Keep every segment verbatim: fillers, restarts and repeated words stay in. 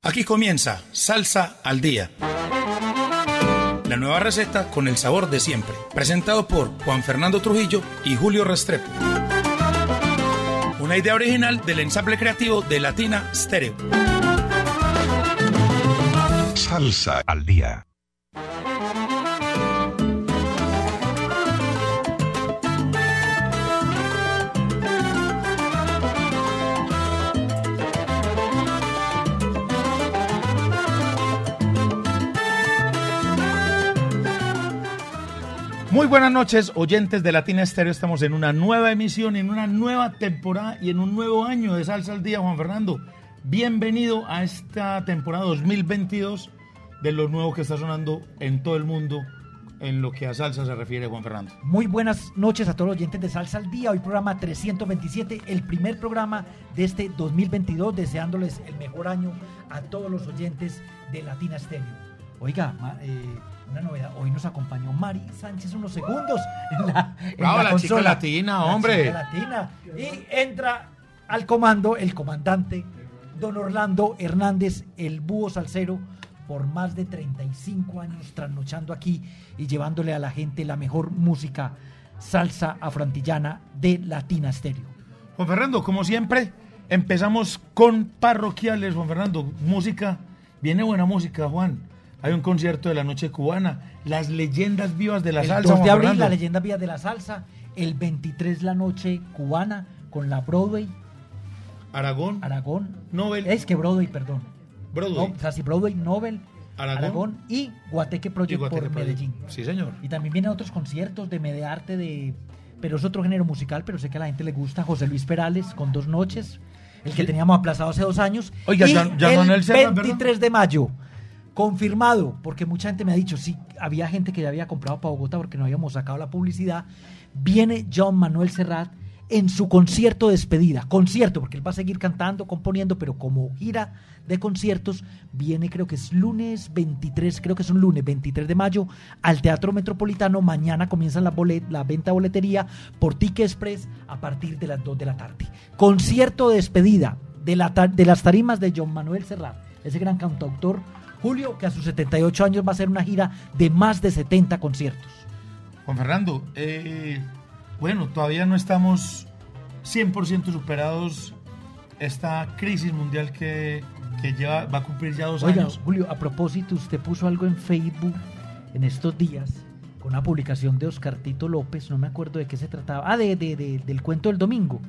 Aquí comienza Salsa al Día. La nueva receta con el sabor de siempre. Presentado por Juan Fernando Trujillo y Julio Restrepo. Una idea original del ensamble creativo de Latina Stereo. Salsa al Día. Muy buenas noches, oyentes de Latina Stereo. Estamos en una nueva emisión, en una nueva temporada y en un nuevo año de Salsa al Día. Juan Fernando, bienvenido a esta temporada dos mil veintidós de lo nuevo que está sonando en todo el mundo en lo que a salsa se refiere, Juan Fernando. Muy buenas noches a todos los oyentes de Salsa al Día. Hoy programa trescientos veintisiete, el primer programa de este dos mil veintidós, deseándoles el mejor año a todos los oyentes de Latina Stereo. Oiga, eh, una novedad, hoy nos acompañó Mari Sánchez unos segundos en la, en Bravo, la, la consola. chica latina, hombre. La chica latina. Y entra al comando el comandante don Orlando Hernández, el búho salsero, por más de treinta y cinco años trasnochando aquí y llevándole a la gente la mejor música salsa afroantillana de Latina Stereo. Juan Fernando, como siempre, empezamos con parroquiales, Juan Fernando. Música, viene buena música, Juan. Hay un concierto de la noche cubana, las leyendas vivas de la el salsa. El dos de abril, Fernando. la leyenda vivas de la salsa. El veintitrés, la noche cubana con la Broadway. Aragón. Aragón. Nobel. Es que Broadway, perdón. Broadway. No, o sea, sí, Broadway, Nobel, Aragón, Aragón y Guateque Project y Guateque por Project. Medellín. Sí, señor. Y también vienen otros conciertos de Medearte, de, pero es otro género musical, pero sé que a la gente le gusta. José Luis Perales con Dos Noches, el que Sí. teníamos aplazado hace dos años. Oiga, y ya, ya no en el Serra, veintitrés de mayo, confirmado, porque mucha gente me ha dicho, sí, había gente que ya había comprado para Bogotá porque no habíamos sacado la publicidad. Viene Joan Manuel Serrat en su concierto de despedida, concierto, porque él va a seguir cantando, componiendo, pero como gira de conciertos, viene, creo que es lunes veintitrés, creo que es un lunes veintitrés de mayo, al Teatro Metropolitano. Mañana comienza la, bolet, la venta de boletería por Ticket Express a partir de las dos de la tarde. Concierto de despedida de, la, de las tarimas de Joan Manuel Serrat, ese gran cantautor, Julio, que a sus setenta y ocho años va a hacer una gira de más de setenta conciertos. Juan Fernando, eh, bueno, todavía no estamos cien por ciento superados esta crisis mundial que, que lleva, va a cumplir ya dos Oiga, años. Julio, a propósito, usted puso algo en Facebook en estos días con una publicación de Oscar Tito López, no me acuerdo de qué se trataba. Ah, de, de, de, del cuento del domingo.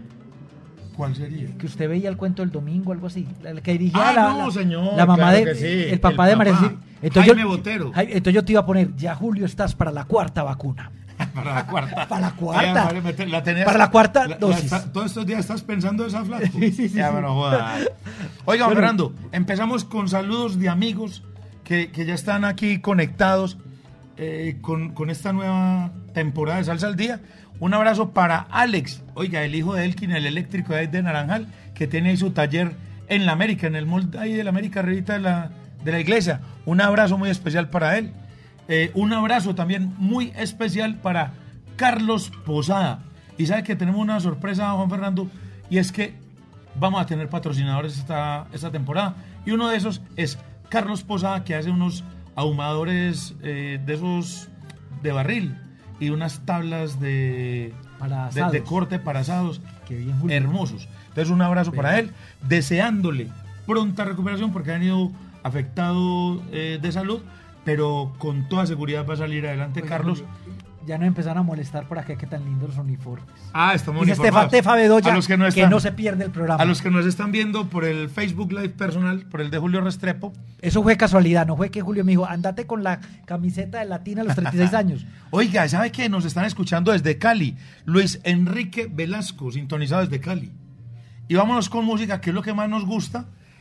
¿Cuál sería? Que usted veía el cuento del domingo, algo así. El que dirigía Ah, la, no, la, señor, la mamá claro de que sí, el papá el de María. papá, Entonces Jaime yo, Botero. Entonces yo te iba a poner, ya Julio, estás para la cuarta vacuna. Para la cuarta. Para la cuarta. Ya, vale, la tenías, para la cuarta la, dosis. La, todos estos días estás pensando esa flaco. Sí, sí, sí. Ya, sí. bueno, joda. Oiga, Bueno. Fernando, empezamos con saludos de amigos que, que ya están aquí conectados eh, con, con esta nueva temporada de Salsa al Día. Un abrazo para Alex, oiga, el hijo de Elkin, el eléctrico de ahí de Naranjal, que tiene ahí su taller en la América, en el mall ahí de la América, arribita de la, de la iglesia. Un abrazo muy especial para él. Eh, un abrazo también muy especial para Carlos Posada. Y sabe que tenemos una sorpresa, Juan Fernando, y es que vamos a tener patrocinadores esta, esta temporada. Y uno de esos es Carlos Posada, que hace unos ahumadores eh, de esos de barril y unas tablas de, Para de, asados. de corte para asados. Qué bien, Julio. Hermosos. Entonces, un abrazo Pero- para él, deseándole pronta recuperación porque han ido afectado eh, de salud, pero con toda seguridad va a salir adelante. Oiga, Carlos. Julio, ya nos empezaron a molestar por acá, que tan lindos los uniformes. Ah, estamos Dice Estefa, uniformados. Tefa Bedoya, A los que no que están, no se pierde el programa. a los que nos están viendo por el Facebook Live personal, por el de Julio Restrepo. Eso fue casualidad, no fue que Julio me dijo, andate con la camiseta de Latina a los treinta y seis años. Oiga, ¿sabe qué? Nos están escuchando desde Cali. Luis Enrique Velasco, sintonizado desde Cali. Y vámonos con música, que es lo que más nos gusta.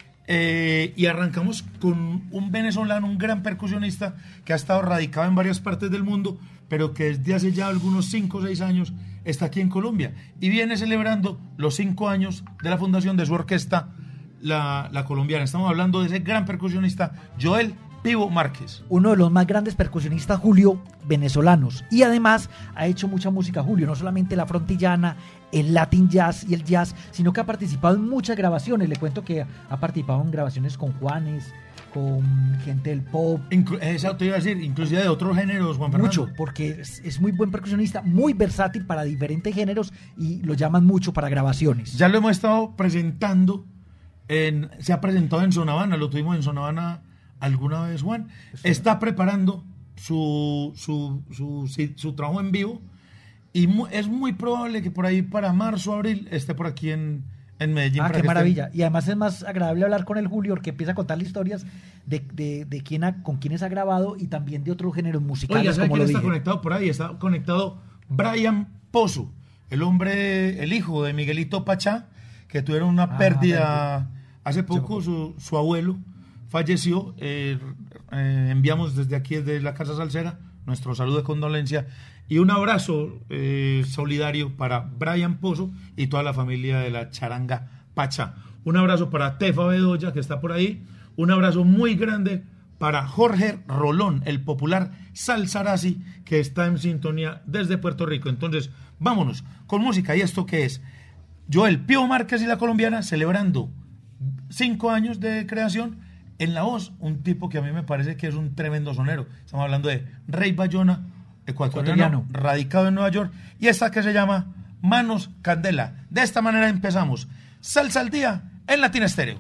Eh, y arrancamos con un venezolano, un gran percusionista que ha estado radicado en varias partes del mundo, pero que desde hace ya algunos cinco o seis años está aquí en Colombia y viene celebrando los cinco años de la fundación de su orquesta, la, la colombiana. Estamos hablando de ese gran percusionista, Joel Pivo Márquez. Uno de los más grandes percusionistas, Julio, venezolanos. Y además ha hecho mucha música, Julio, no solamente la frontillana, el Latin Jazz y el jazz, sino que ha participado en muchas grabaciones. Le cuento que ha participado en grabaciones con Juanes, con gente del pop. Inclu- Eso te iba a decir, inclusive de otros géneros, Juan Fernando. Mucho, porque es, es muy buen percusionista, muy versátil para diferentes géneros y lo llaman mucho para grabaciones. Ya lo hemos estado presentando, en, se ha presentado en Zona Habana, lo tuvimos en Zona Habana alguna vez, Juan. Está preparando su, su, su, su, su trabajo en vivo y mu- es muy probable que por ahí para marzo o abril esté por aquí en, en Medellín. Ah, para qué que maravilla. esté. Y además es más agradable hablar con el Julio, porque empieza a contarle historias de, de, de quién ha, con quiénes ha grabado y también de otros géneros musicales, Oiga, ¿sabe como quién lo está dije. conectado por ahí? Está conectado Brian Pozo, el hombre, el hijo de Miguelito Pachá, que tuvieron una Ah, pérdida hace poco. Su, su abuelo falleció. eh, eh, enviamos desde aquí, desde la Casa Salsera, nuestro saludo de condolencia y un abrazo eh, solidario para Brian Pozo y toda la familia de la Charanga Pachá. Un abrazo para Tefa Bedoya, que está por ahí. Un abrazo muy grande para Jorge Rolón, el popular Salsarazi, que está en sintonía desde Puerto Rico. Entonces, vámonos con música. ¿Y esto qué es? Joel Pío Márquez y la colombiana celebrando cinco años de creación. En la voz, un tipo que a mí me parece que es un tremendo sonero. Estamos hablando de Rey Bayona, ecuatoriano, Ecuatoriano. radicado en Nueva York. Y esta que se llama Manos Candela. De esta manera empezamos. Salsa al día en Latina Estéreo.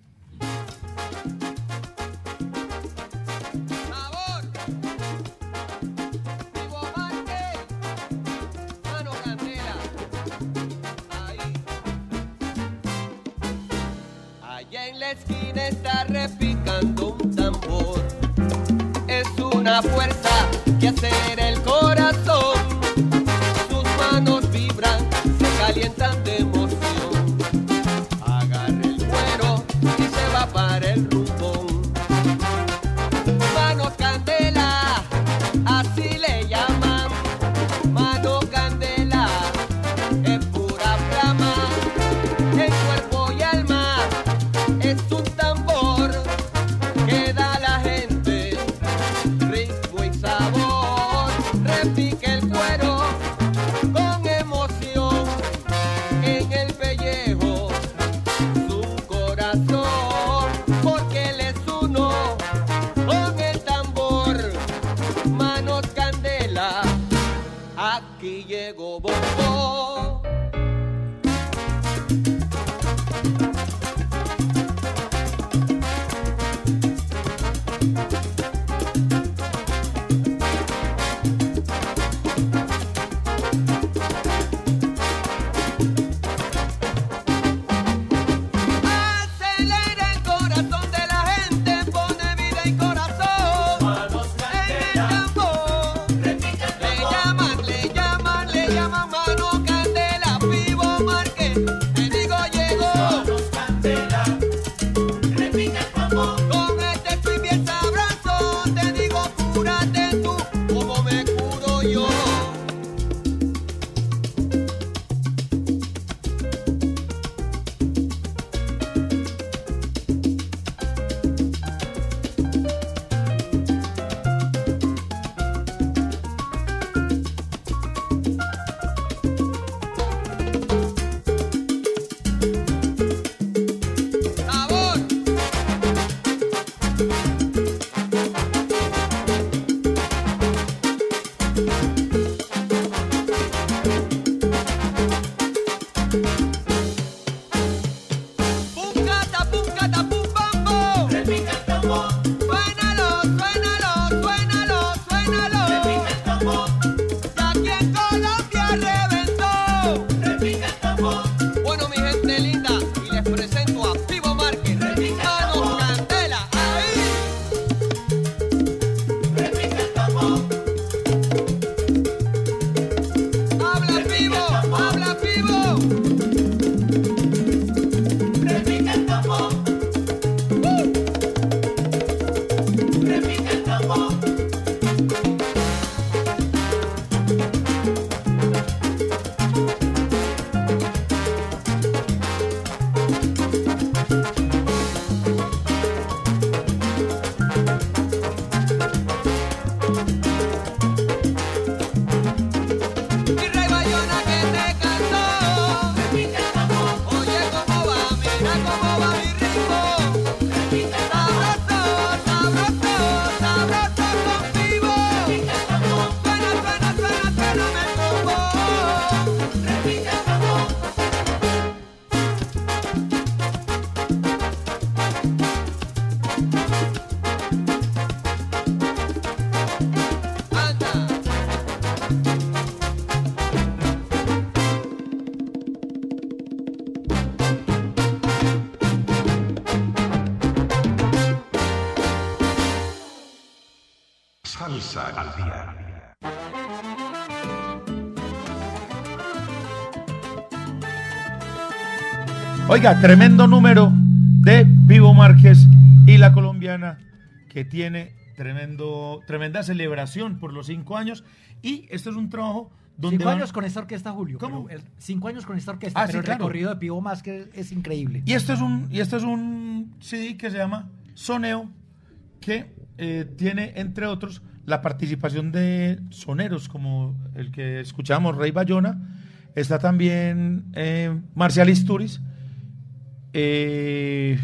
Sabor, Pivo Márquez, Mano Candela, ahí. Allá en la esquina está repicando un tambor. Es una fuerza que acelera el corazón. Sus manos vibran, se calientan de emoción. Agarra el cuero y se va para el rumbón. Mano Candela, así le llaman. Mano Candela, es pura flama. En cuerpo y alma es un tambor que da a la gente ritmo y sabor. Repique el cuero con emoción en el pellejo su corazón, porque él es uno con el tambor. Manos Candela, aquí llegó Bombo. Acelera el corazón de la gente, pone vida y corazón. Manos Candela, en el tambor. Le llaman, le llaman, le llaman Mano Candela. Pivo Márquez, te digo llegó. Manos Candela, repica el tambor. Con este estoy bien sabroso, te digo cúrate tú, como me curo yo. Sabor. Pum cata, pum cata, pum bambo. Repica el tambor. Suénalo, suénalo, suénalo, suénalo. Repica el tambor. Y aquí en Colombia reventó. Repica el tambor. Bueno, mi gente linda, y les presento a Pivo Márquez. Mano Candela, ahí. Repica el tambor. Habla Pivo, habla Pivo. Repica el tambor. Salsa al día. Oiga, tremendo número de Vivo Márquez y la colombiana, que tiene tremendo, tremenda celebración por los cinco años. Y este es un trabajo donde Cinco van- años con esta orquesta, Julio. ¿Cómo? pero el- cinco años con esta orquesta, Ah, pero sí, el claro. recorrido de Vivo Márquez es increíble. Y esto es un, y esto es un C D que se llama Soneo, que eh, tiene, entre otros, la participación de soneros, como el que escuchamos, Rey Bayona. Está también eh, Marcial Isturiz. eh,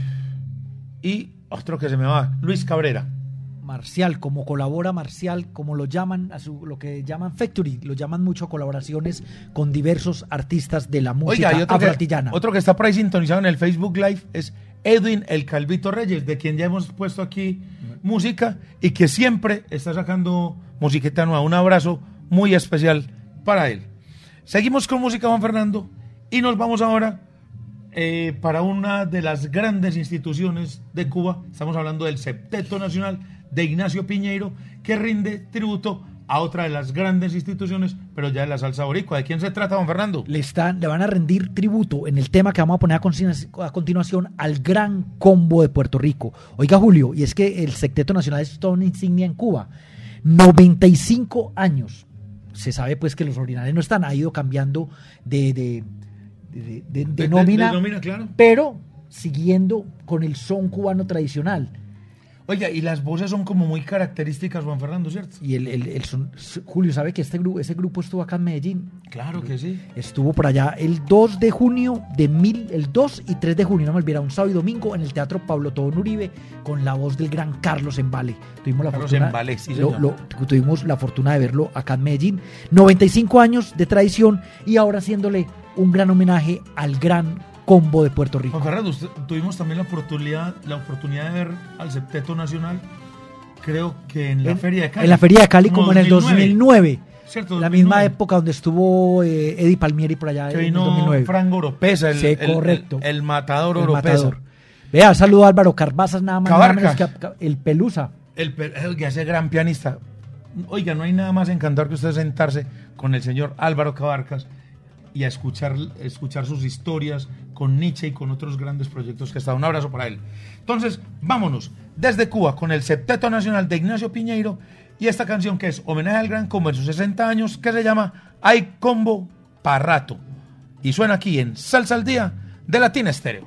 y otro que se me va, Luis Cabrera. Marcial, como colabora Marcial, como lo llaman, a su, lo que llaman Factory, lo llaman mucho a colaboraciones con diversos artistas de la música Oiga, y otro que, afroantillana. otro que está por ahí sintonizado en el Facebook Live es Edwin El Calvito Reyes, de quien ya hemos puesto aquí música y que siempre está sacando musiquita nueva. Un abrazo muy especial para él. Seguimos con música, Juan Fernando, y nos vamos ahora eh, para una de las grandes instituciones de Cuba. Estamos hablando del Septeto Nacional de Ignacio Piñeiro, que rinde tributo a otra de las grandes instituciones, pero ya de la salsa boricua. ¿De quién se trata, Juan Fernando? Le, están, le van a rendir tributo en el tema que vamos a poner a, continu- a continuación al Gran Combo de Puerto Rico. Oiga, Julio, y es que el Septeto Nacional es toda una insignia en Cuba. noventa y cinco años. Se sabe pues que los originales no están, ha ido cambiando de, de, de, de- de- de De- de- nómina, de nómina, claro. pero siguiendo con el son cubano tradicional. Oiga, y las voces son como muy características, Juan Fernando, ¿cierto? Y el, el- el son- Julio, ¿sabe que este grupo, ese grupo estuvo acá en Medellín? Claro que sí. Estuvo por allá el dos de junio de mil, el dos y tres de junio, no me olvidará, un sábado y domingo en el Teatro Pablo Tobón Uribe con la voz del gran Carlos Embale. Tuvimos la Carlos fortuna, Embale, sí, lo- señor. lo- tuvimos la fortuna de verlo acá en Medellín. noventa y cinco años de tradición y ahora haciéndole un gran homenaje al Gran Combo de Puerto Rico. Juan Fernando, usted- tuvimos también la oportunidad, la oportunidad de ver al Septeto Nacional, creo que en la En- Feria de Cali. En la Feria de Cali como en el dos mil nueve. ¿Cierto? La dos mil misma nueve. época donde estuvo eh, Eddie Palmieri por allá Que en el vino dos mil nueve. Frank Oropesa, el, Sí, el- el- correcto. el matador El Oropesa. matador. Vea, saludo a Álvaro Carbazas, nada más, nada menos Cabarcas. que a- el Pelusa. El, pe- oiga, ese gran pianista. Oiga, no hay nada más encantador que usted sentarse con el señor Álvaro Cabarcas y a escuchar, escuchar sus historias con Nietzsche y con otros grandes proyectos que está. Un abrazo para él. Entonces, vámonos desde Cuba con el Septeto Nacional de Ignacio Piñeiro y esta canción que es homenaje al Gran Combo en sus sesenta años, que se llama Hay Combo pa' rato. Y suena aquí en Salsa al Día de Latina Estéreo.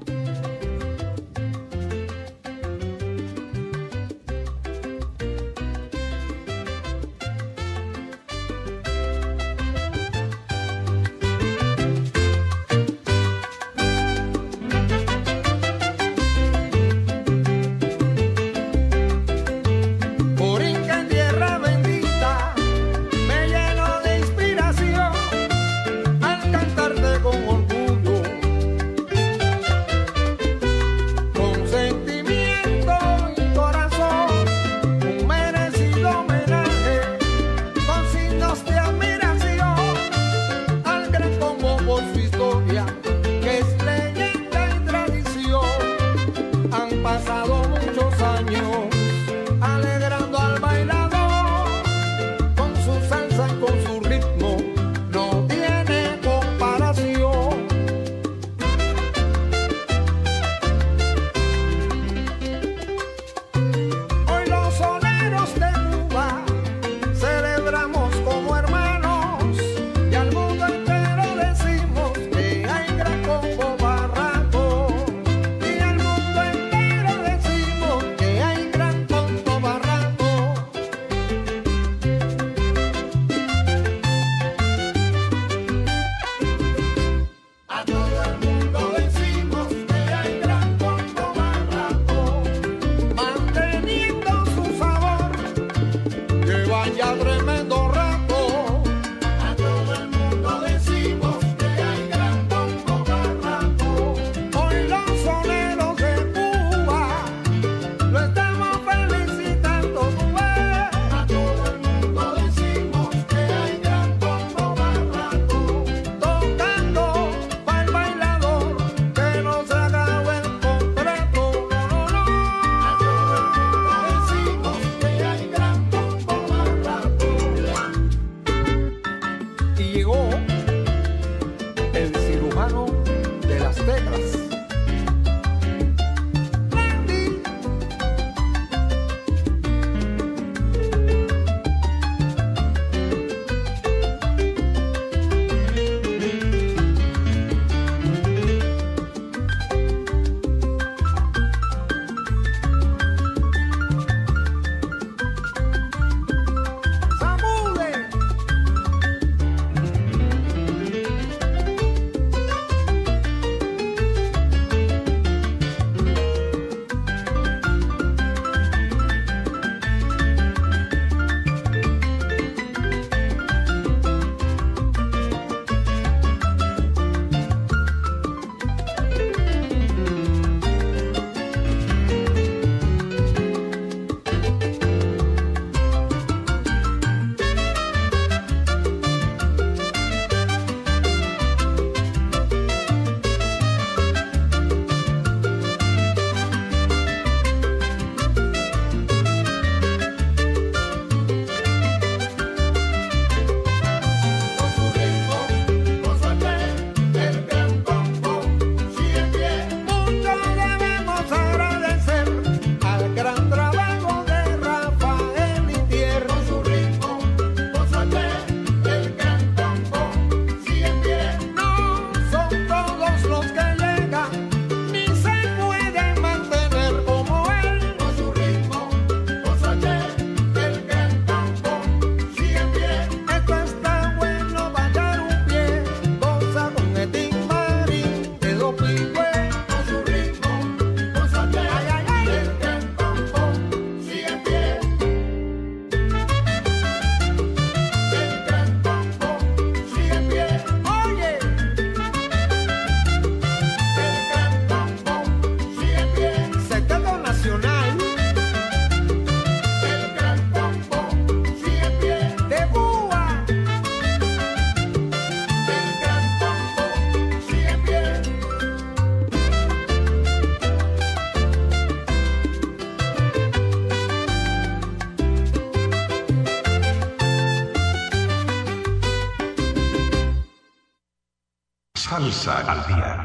Borinquen, tierra bendita, me lleno de inspiración al cantarte con orgullo, con sentimiento y corazón, un merecido homenaje, con signos de admiración al Gran Combo por su historia, que es leyenda y tradición. Han pasado muchos años alegrando al bailador con su salsa y con su ritmo, no tiene comparación. Hoy los soneros de Cuba celebramos como hermanos y al mundo entero decimos que hay Gran Combo Barraco, y al mundo entero decimos que hay Gran Combo Barraco. A todo el mundo decimos que hay Gran Combo Barraco, manteniendo su sabor, llevan ya tremendo rato. A todo el mundo decimos que hay Gran Combo Barraco. Hoy los soneros de Cuba lo estamos felicitando, tú ves. A todo el mundo decimos que hay Gran Combo Barraco, tocando para el bailador, que no se acabe el contrato, no, no, no. A todo el mundo decimos que hay Gran Combo Barraco. Salsa al día.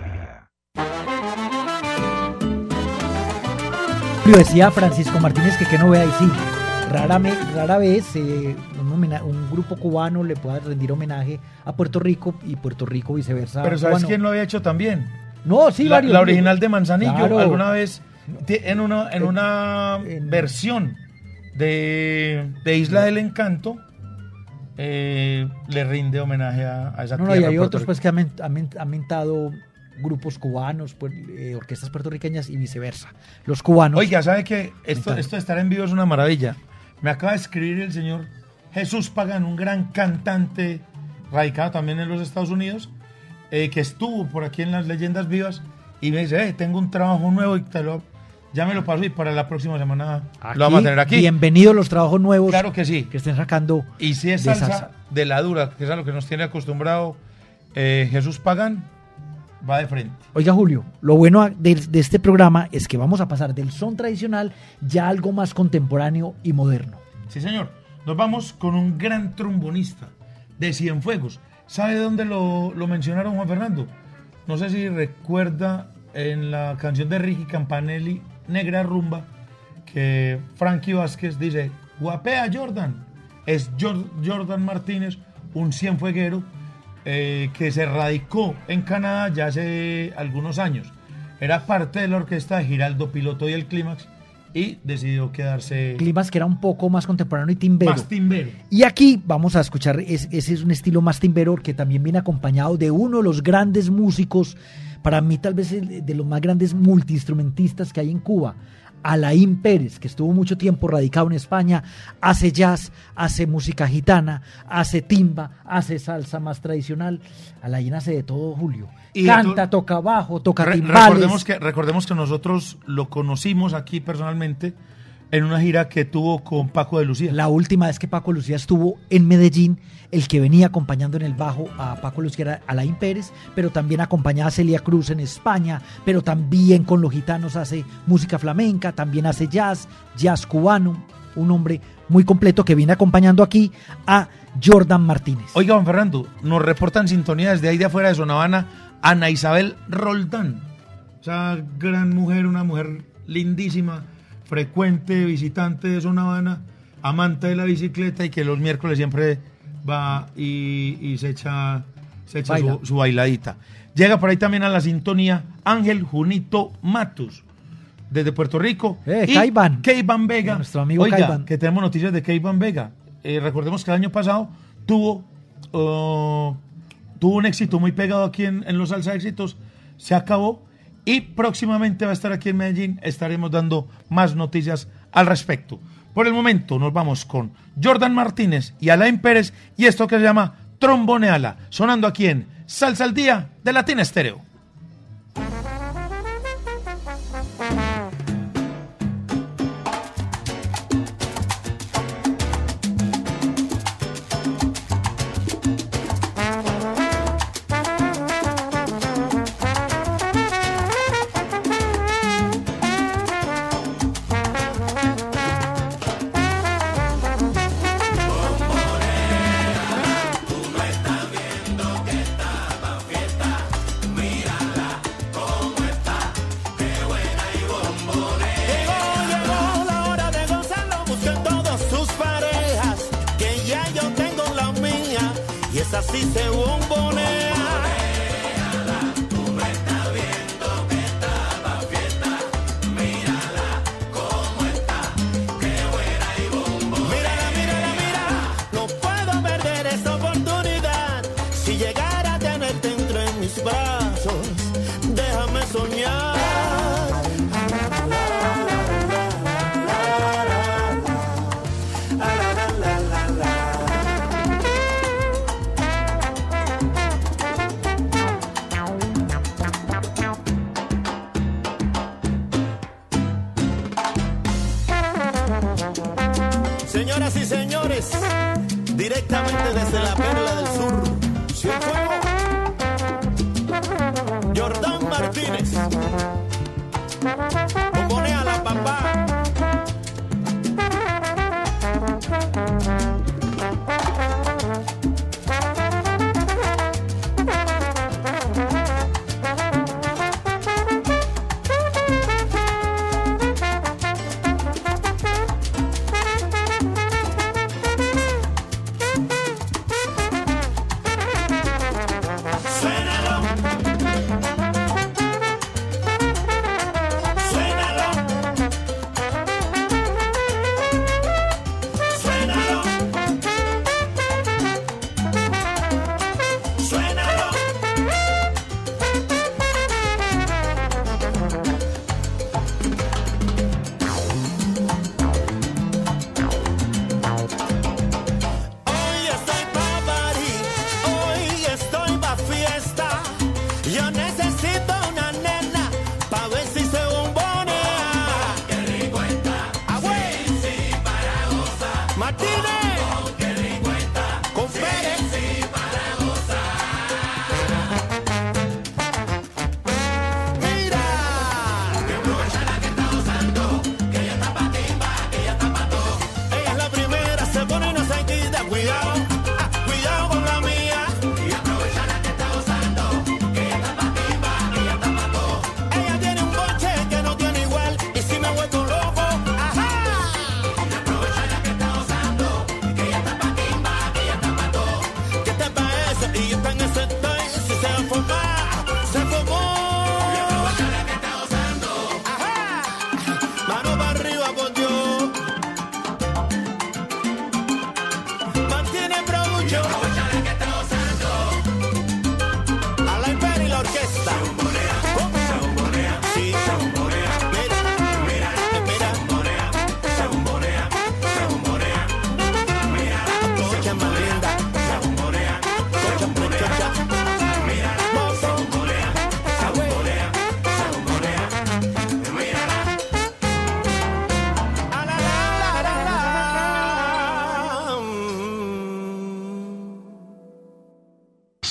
Lo decía Francisco Martínez que que no vea y sí, rara, me, rara vez eh, un, homena- un grupo cubano le pueda rendir homenaje a Puerto Rico y Puerto Rico viceversa. Pero ¿sabes cubano. quién lo había hecho también? No, sí, la, varios. la original de Manzanillo, Claro. alguna vez ti- en una, en En- una en- versión de, de Isla del Encanto eh, le rinde homenaje a, a esa No, no, tierra. y hay de Puerto otros Rico. pues que han, men- han men- han mentado grupos cubanos, pues, eh, orquestas puertorriqueñas y viceversa. Los cubanos. Oiga, ¿sabe qué? Esto, Mentado. esto de estar en vivo es una maravilla. Me acaba de escribir el señor Jesús Pagán, un gran cantante radicado también en los Estados Unidos, eh, que estuvo por aquí en las Leyendas Vivas y me dice, eh, tengo un trabajo nuevo y te lo, ya me lo paso y para la próxima semana Aquí, lo vamos a tener aquí. Bienvenidos los trabajos nuevos Claro que sí. que estén sacando. Y si es de salsa, salsa. de la dura, que es a lo que nos tiene acostumbrado eh, Jesús Pagán, va de frente. Oiga, Julio, lo bueno a- de, de este programa es que vamos a pasar del son tradicional ya a algo más contemporáneo y moderno. Sí, señor. Nos vamos con un gran trombonista de Cienfuegos. ¿Sabe de dónde lo, lo mencionaron, Juan Fernando? No sé si recuerda en la canción de Ricky Campanelli, Negra Rumba, que Frankie Vázquez dice, guapea Jordan. Es Jor- Jordan Martínez, un cienfueguero eh, que se radicó en Canadá ya hace algunos años. Era parte de la orquesta de Giraldo Piloto y el Clímax y decidió quedarse Climas que era un poco más contemporáneo y timbero. más timbero. Y aquí vamos a escuchar, es- ese es un estilo más timbero que también viene acompañado de uno de los grandes músicos, para mí tal vez el- de los más grandes multiinstrumentistas que hay en Cuba, Alain Pérez, que estuvo mucho tiempo radicado en España, hace jazz, hace música gitana, hace timba, hace salsa más tradicional. Alain hace de todo, Julio. Y de Canta, to- toca bajo, toca Re- timbales. recordemos, que, recordemos que nosotros lo conocimos aquí personalmente en una gira que tuvo con Paco de Lucía. La última vez que Paco Lucía estuvo en Medellín, el que venía acompañando en el bajo a Paco Lucía era Alain Pérez, pero también acompañaba a Celia Cruz en España, pero también con los gitanos hace música flamenca, también hace jazz, jazz cubano, un hombre muy completo que viene acompañando aquí a Jordan Martínez. Oiga, Juan Fernando, nos reportan sintonía desde ahí de afuera de Sonavana, Ana Isabel Roldán. Esa gran mujer, una mujer lindísima, frecuente visitante de Sonavana, amante de la bicicleta y que los miércoles siempre va y, y se echa, se echa Baila. su, su bailadita. Llega por ahí también a la sintonía Ángel Junito Matus, desde Puerto Rico. Eh, y Caiban. Caiban Vega. Nuestro amigo Oiga, Caiban. que tenemos noticias de Caiban Vega. Eh, recordemos que el año pasado tuvo, uh, tuvo un éxito muy pegado aquí en, en los Salsa Éxitos. Se acabó y próximamente va a estar aquí en Medellín. Estaremos dando más noticias al respecto. Por el momento nos vamos con Jordan Martínez y Alain Pérez y esto que se llama Tromboneala, sonando aquí en Salsa al Día de Latina Estéreo. Llegó, llegó la hora de gozarlo, busquen todos sus parejas, que ya yo tengo la mía, y esa sí se bombonea. Mírala, mírala, mírala, no puedo perder esta oportunidad. Si llegara a tenerte entre mis brazos, déjame soñar. Señoras y señores, directamente desde la Perla del Sur, Cienfuegos, Jordan Martínez, compone a la papá.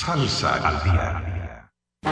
Salsa al día.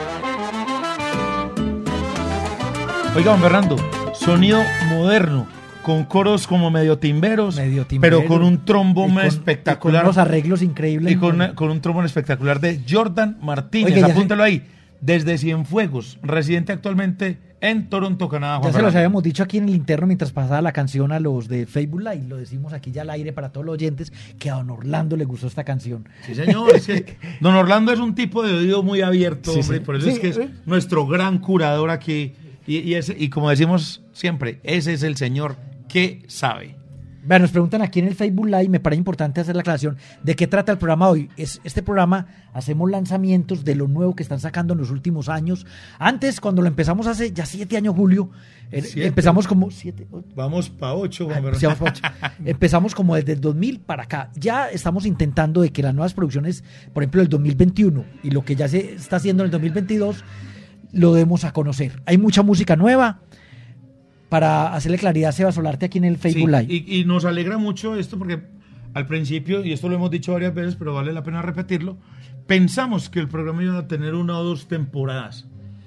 Oiga, don Fernando, sonido moderno, con coros como medio timberos, Medio timbero, pero con un trombón y con- espectacular. y con unos arreglos increíbles. Y con, con un trombón espectacular de Jordan Martínez. Oiga, ya se- Apúntelo ahí. Desde Cienfuegos, residente actualmente en Toronto, Canadá. Juan Ya se los Fernando. habíamos dicho aquí en el interno mientras pasaba la canción a los de Facebook Live. Lo decimos aquí ya al aire para todos los oyentes que a don Orlando le gustó esta canción. Sí, señor. Es que don Orlando es un tipo de oído muy abierto, Sí, hombre. sí. Por eso Sí, es que es eh. nuestro gran curador aquí. Y, y, ese- y como decimos siempre, ese es el señor que sabe. Vean, nos preguntan aquí en el Facebook Live, me parece importante hacer la aclaración de qué trata el programa hoy. Es este programa, hacemos lanzamientos de lo nuevo que están sacando en los últimos años. Antes, cuando lo empezamos hace ya siete años, Julio, eh, Siete. empezamos como siete, ocho, Vamos para ocho, Juan Sí, Fernando. vamos pa' ocho. Empezamos como desde el dos mil para acá. Ya estamos intentando de que las nuevas producciones, por ejemplo, del dos mil veintiuno y lo que ya se está haciendo en el dos mil veintidós, lo demos a conocer. Hay mucha música nueva. Para hacerle claridad a Seba Solarte aquí en el Facebook Sí, Live. y, y nos alegra mucho esto porque al principio, y esto lo hemos dicho varias veces, pero vale la pena repetirlo, pensamos que el programa iba a tener una o dos temporadas,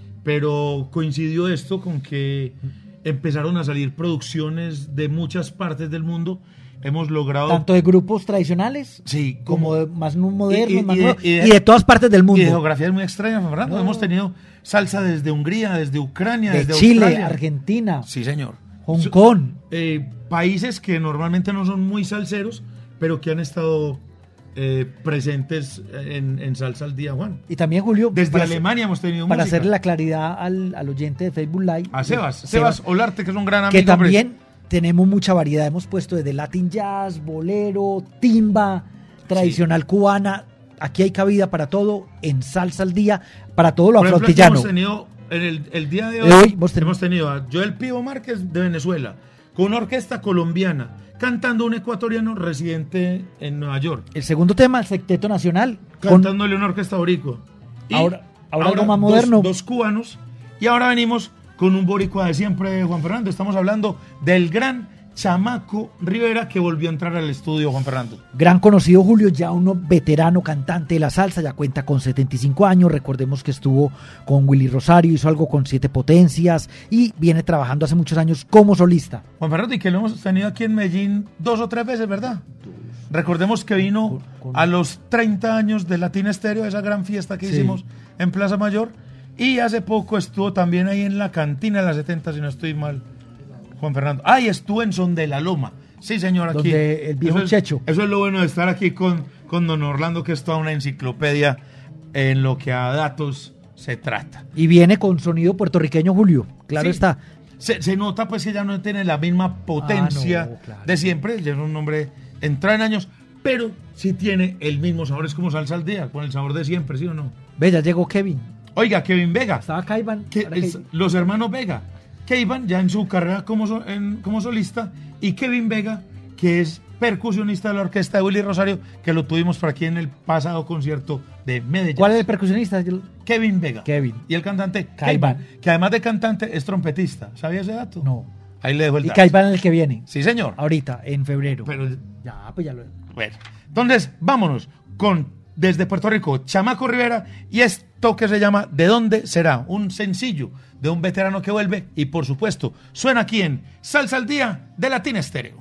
pero coincidió esto con que empezaron a salir producciones de muchas partes del mundo. Hemos logrado... Tanto de grupos tradicionales Sí, como como- de más modernos, y- y- más y de- nuevos, y de- y de todas partes del Y de mundo. geografías muy extrañas, Fernando. No. Hemos tenido salsa desde Hungría, desde Ucrania, De desde Chile, Australia. Argentina, Sí, señor. Hong So- Kong. eh, países que normalmente no son muy salseros, pero que han estado eh, presentes en, en Salsa al Día, Juan. Y también, Julio, Desde para Alemania hemos tenido para música. hacerle la claridad al, al oyente de Facebook Live. A Sebas, Sebas, Sebas Olarte, que es un gran amigo. que hombre. también tenemos mucha variedad. Hemos puesto desde Latin Jazz, bolero, timba, tradicional cubana. Aquí hay cabida para todo en Salsa al Día, para todo lo Por ejemplo, aquí afrontillano. hemos tenido, en el, el día de hoy, Hoy hemos tenido- hemos tenido a Joel Pío Márquez de Venezuela, con una orquesta colombiana, cantando un ecuatoriano residente en Nueva York, El segundo tema, el Secteto Nacional. con- cantándole una orquesta boricua. Y Ahora- ahora algo más dos- moderno. Dos cubanos, y ahora venimos con un boricua de siempre, Juan Fernando. Estamos hablando del gran Chamaco Rivera, que volvió a entrar al estudio, Juan Fernando. Gran conocido Julio, ya uno veterano cantante de la salsa, ya cuenta con setenta y cinco años, recordemos que estuvo con Willy Rosario, hizo algo con Siete Potencias y viene trabajando hace muchos años como solista. Juan Fernando, y que lo hemos tenido aquí en Medellín dos o tres veces, ¿verdad? Recordemos que vino Con- con- a los treinta años de Latina Estéreo, esa gran fiesta que Sí. hicimos en Plaza Mayor, y hace poco estuvo también ahí en la cantina de la setenta, si no estoy mal, Juan Fernando. Ah, y estuvo en Son de la Loma. Sí, señor, aquí. Donde el viejo eso es, Checho. Eso es lo bueno de estar aquí con, con don Orlando, que es toda una enciclopedia en lo que a datos se trata. Y viene con sonido puertorriqueño Julio, claro Sí. está. Se, se nota pues que ya no tiene la misma potencia Ah, no, claro. de siempre, ya es un hombre entrado en años, pero sí tiene el mismo sabor, es como Salsa al Día, con el sabor de siempre, ¿sí o no? Ve, ya llegó Kevin. Oiga, Kevin Vega, Estaba acá Iván. que ahora es- Kevin. los hermanos Vega, Kevin ya en su carrera como, so- en- como solista, y Kevin Vega, que es percusionista de la orquesta de Willy Rosario, que lo tuvimos por aquí en el pasado concierto de Medellín. ¿Cuál es el percusionista? Yo- Kevin Vega. Kevin. Y el cantante Caiban. Kaivan, que además de cantante es trompetista. ¿Sabía ese dato? No. Ahí le dejo el Y dato. Caiban el que viene. Sí, señor. Ahorita, en febrero. Pero, Ya, pues ya lo. bueno. Entonces, vámonos con, desde Puerto Rico, Chamaco Rivera, y esto que se llama ¿De dónde será? Un sencillo de un veterano que vuelve, y por supuesto, suena aquí en Salsa al Día de Latina Estéreo.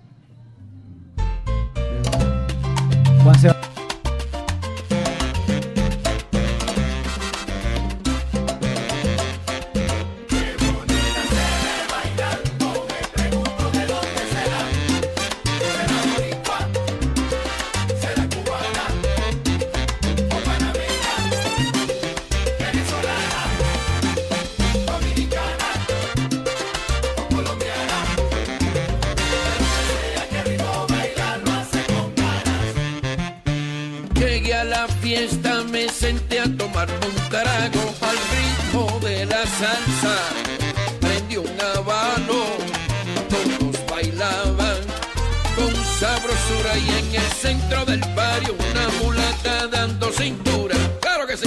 Juan Seba- Llegué a la fiesta, me senté a tomar un trago al ritmo de la salsa. Prendí un habano, todos bailaban con sabrosura y en el centro del barrio una mulata dando cintura. ¡Claro que sí!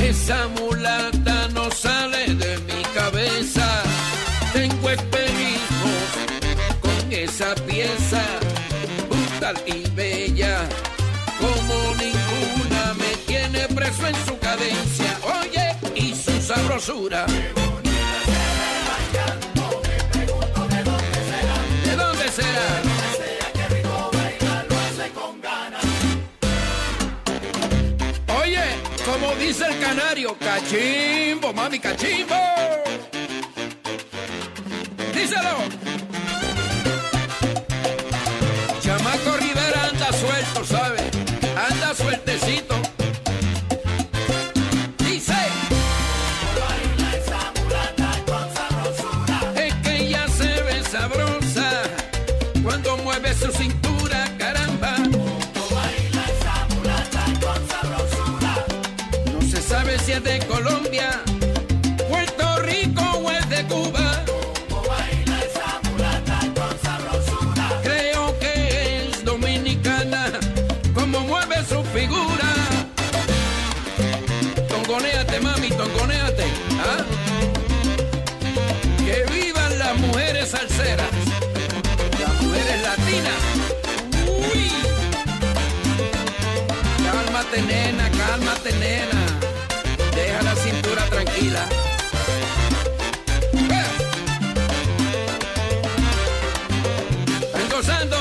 Esa mulata no sale de mi cabeza. Tengo espejismos con esa pieza, brutal y bella, como ninguna, me tiene preso en su cadencia, oye, y su sabrosura. ¿De dónde será? Oye, como dice el canario, cachimbo, mami, cachimbo. Díselo. Chamaco Rivera anda suelto, ¿sabe? Anda sueltecito. Dice. Baila esa mulata con sabrosura. Es que ella se ve sabrosa cuando mueve su cintura, caramba. Baila esa mulata con sabrosura. No se sabe si es de Colombia, Puerto Rico o es de Cuba. Su figura. Tongonéate, mami, tongonéate. ¿Ah? Que vivan las mujeres salseras, las mujeres latinas. Uy. Cálmate, nena, cálmate, nena. Deja la cintura tranquila. Están gozando.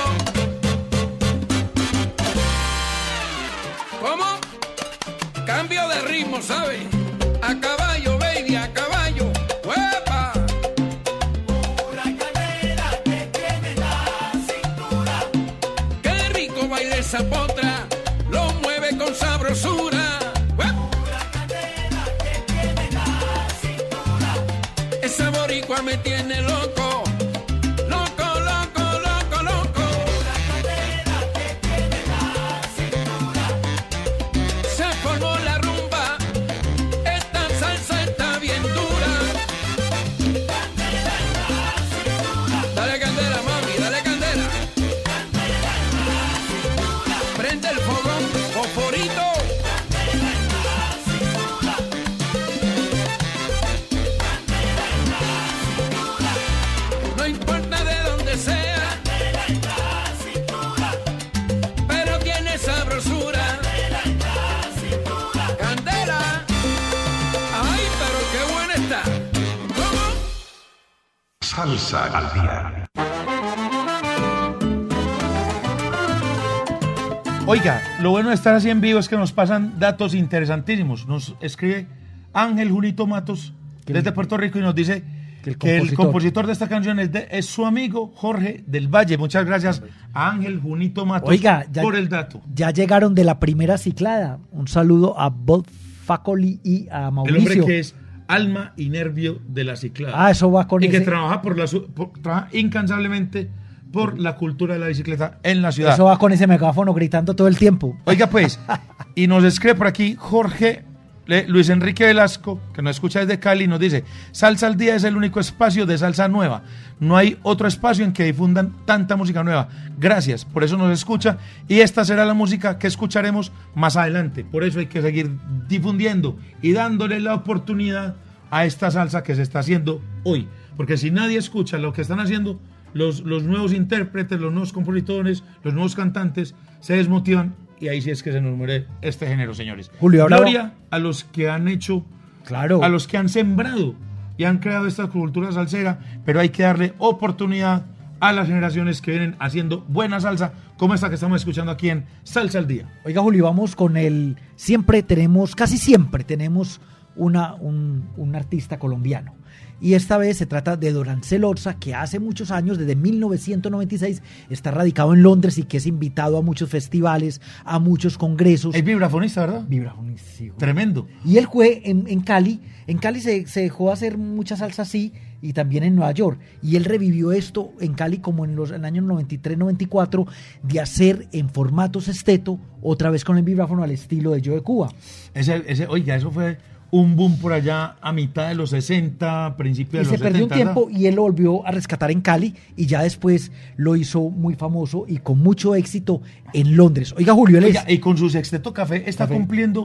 Cambio de ritmo, ¿sabe? A caballo, baby, a caballo. ¡Huepa! Pura cadera que tiene la cintura. ¡Qué rico baila esa potra! Lo mueve con sabrosura. ¡Huepa! Pura cadera que tiene la cintura. Esa boricua me tiene loco. Loco, loco, loco, loco. Pura cadera que tiene la cintura. Se formó la rumba, esta salsa está bien dura. Candela en la cintura. Dale candela, mami, dale candela. Candela en la cintura. Prende el fogón, fosforito. Candela en la cintura. Candela en la cintura. No importa de dónde sea. Candela en la cintura. Pero tiene sabrosura. Candela en la cintura. Candela. Ay, pero qué buena está. ¿Cómo? Salsa al día. Oiga, lo bueno de estar así en vivo es que nos pasan datos interesantísimos. Nos escribe Ángel Junito Matos desde Puerto Rico y nos dice que el que el compositor. compositor de esta canción es, de- es su amigo Jorge del Valle. Muchas gracias a Ángel Junito Matos Oiga, ya, por el dato. ya llegaron de la primera ciclada. Un saludo a Bob Facoli y a El hombre Mauricio. que es alma y nervio de la ciclada. Ah, eso va con y que ese- trabaja, por la, su- por- trabaja incansablemente por la cultura de la bicicleta en la ciudad. Eso va con ese megáfono gritando todo el tiempo. Oiga pues, y nos escribe por aquí Jorge Le- Luis Enrique Velasco, que nos escucha desde Cali, nos dice: Salsa al Día es el único espacio de salsa nueva. No hay otro espacio en que difundan tanta música nueva. Gracias, por eso nos escucha. Y esta será la música que escucharemos más adelante. Por eso hay que seguir difundiendo y dándole la oportunidad a esta salsa que se está haciendo hoy. Porque si nadie escucha lo que están haciendo los, los nuevos intérpretes, los nuevos compositores, los nuevos cantantes, se desmotivan. Y ahí sí es que se nos muere este género, señores. Julio, ahora Gloria a los que han hecho, Claro. a los que han sembrado y han creado esta cultura salsera, pero hay que darle oportunidad a las generaciones que vienen haciendo buena salsa, como esta que estamos escuchando aquí en Salsa al Día. Oiga, Julio, vamos con el... Siempre tenemos, casi siempre tenemos una, un, un artista colombiano. Y esta vez se trata de Dorancel Orza, que hace muchos años, desde mil novecientos noventa y seis, está radicado en Londres y que es invitado a muchos festivales, a muchos congresos. Es vibrafonista, ¿verdad? Vibrafonista, sí, Julio. Tremendo. Y él fue en, en Cali. En Cali se, se dejó hacer mucha salsa así y también en Nueva York. Y él revivió esto en Cali como en los en el año noventa y tres noventa y cuatro, de hacer en formatos esteto, otra vez con el vibráfono al estilo de Yo de Cuba. Ese, ese, oiga, eso fue un boom por allá a mitad de los sesenta, principios Y de se los perdió un setenta, tiempo y él lo volvió a rescatar en Cali y ya después lo hizo muy famoso y con mucho éxito en Londres. Oiga, Julio, él es... Oiga, y con su Sexteto Café está Café. cumpliendo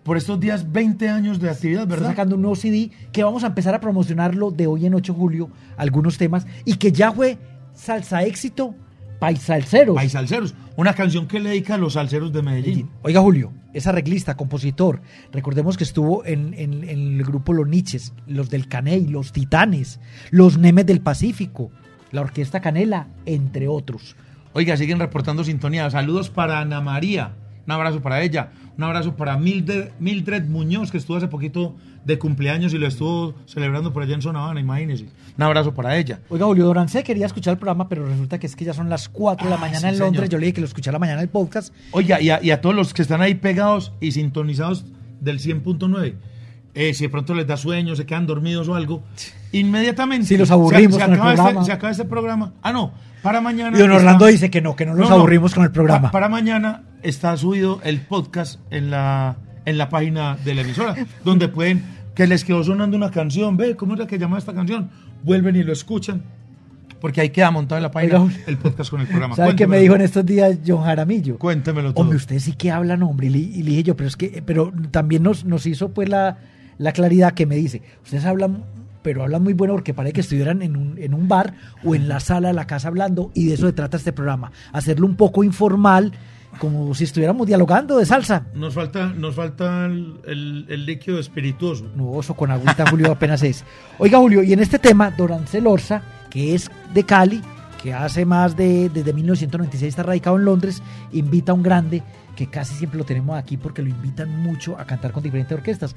por estos días veinte años de actividad, Está ¿verdad? sacando un nuevo C D que vamos a empezar a promocionarlo de hoy en ocho de julio, algunos temas, y que ya fue salsa éxito Paisalceros. Paisalceros, una canción que le dedica a los salseros de Medellín. Oiga, Julio, es arreglista, compositor. Recordemos que estuvo en, en- en el grupo Los Niches, los del Caney, los Titanes, los Nemes del Pacífico, la Orquesta Canela, entre otros. Oiga, siguen reportando sintonía. Saludos para Ana María. Un abrazo para ella. Un abrazo para Mildred, Mildred Muñoz, que estuvo hace poquito de cumpleaños y lo estuvo celebrando por allá en Zona Habana, imagínense. Un abrazo para ella. Oiga, Julio Dorancé quería escuchar el programa, pero resulta que es que ya son las cuatro de la Ah, mañana sí, en Londres. señor. Yo le dije que lo escuchara mañana el podcast. Oiga, y a, y a todos los que están ahí pegados y sintonizados del cien punto nueve, eh, si de pronto les da sueño, se quedan dormidos o algo, inmediatamente Si los aburrimos se, se con el acaba programa. Este, se acaba este programa. Ah, no, para mañana. Y don Orlando está- dice que no, que no nos No, no, aburrimos con el programa. pa- para mañana está subido el podcast en la, en la página de la emisora, donde pueden, que les quedó sonando una canción, ve, ¿cómo es la que llama esta canción? Vuelven y lo escuchan, porque ahí queda montado en la página Oiga, el podcast con el programa. ¿Sabe qué me Cuéntemelo. dijo en estos días John Jaramillo? Cuéntemelo todo. Hombre, usted sí que hablan, hombre. Y le, y le dije yo, pero es que, pero también nos, nos hizo pues la, la claridad que me dice, ustedes hablan, pero hablan muy bueno porque parece que estuvieran en un, en un bar o en la sala de la casa hablando, y de eso se trata este programa. Hacerlo un poco informal, como si estuviéramos dialogando de salsa. Nos falta, nos falta el, el- el líquido espirituoso. No, eso con agüita, Julio, apenas es. Oiga, Julio, y en este tema, Dorancel Orza, que es de Cali, que hace más de, desde mil novecientos noventa y seis está radicado en Londres, invita a un grande, que casi siempre lo tenemos aquí porque lo invitan mucho a cantar con diferentes orquestas,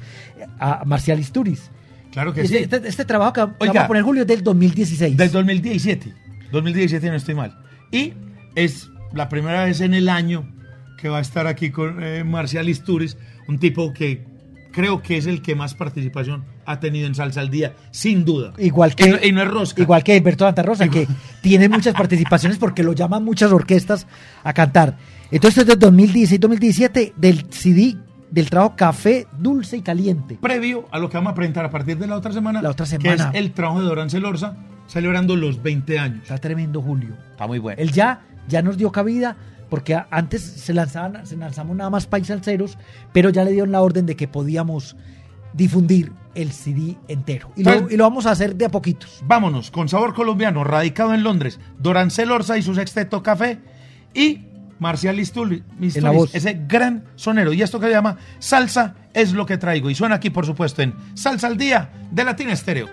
a Marcial Isturiz. Claro que Este, sí. este, este trabajo que Oiga, vamos a poner, Julio, es del dos mil dieciséis. Del dos mil diecisiete. dos mil diecisiete, no estoy mal. Y es la primera vez en el año que va a estar aquí con eh, Marcial Isturiz, un tipo que creo que es el que más participación ha tenido en Salsa al Día, sin duda. Igual que, Y no, y no es rosca. igual que Alberto Santa Rosa, que tiene muchas participaciones porque lo llaman muchas orquestas a cantar. Entonces, desde dos mil dieciséis dos mil diecisiete, del C D, del trabajo Café Dulce y Caliente. Previo a lo que vamos a presentar a partir de la otra semana, La otra que semana. es el trabajo de Dorancel Orza, celebrando los veinte años. Está tremendo, Julio. Está muy bueno. Él ya, ya nos dio cabida, porque a- antes se lanzaban, se lanzamos nada más paisalceros, pero ya le dieron la orden de que podíamos difundir el C D entero. Y lo, Entonces- y lo vamos a hacer de a poquitos. Vámonos, con sabor colombiano, radicado en Londres, Dorancel Orza y su sexteto Café, y Marcial Isturiz, En la voz. ese gran sonero. Y esto que se llama Salsa es lo que traigo. Y suena aquí, por supuesto, en Salsa al Día de Latina Estéreo.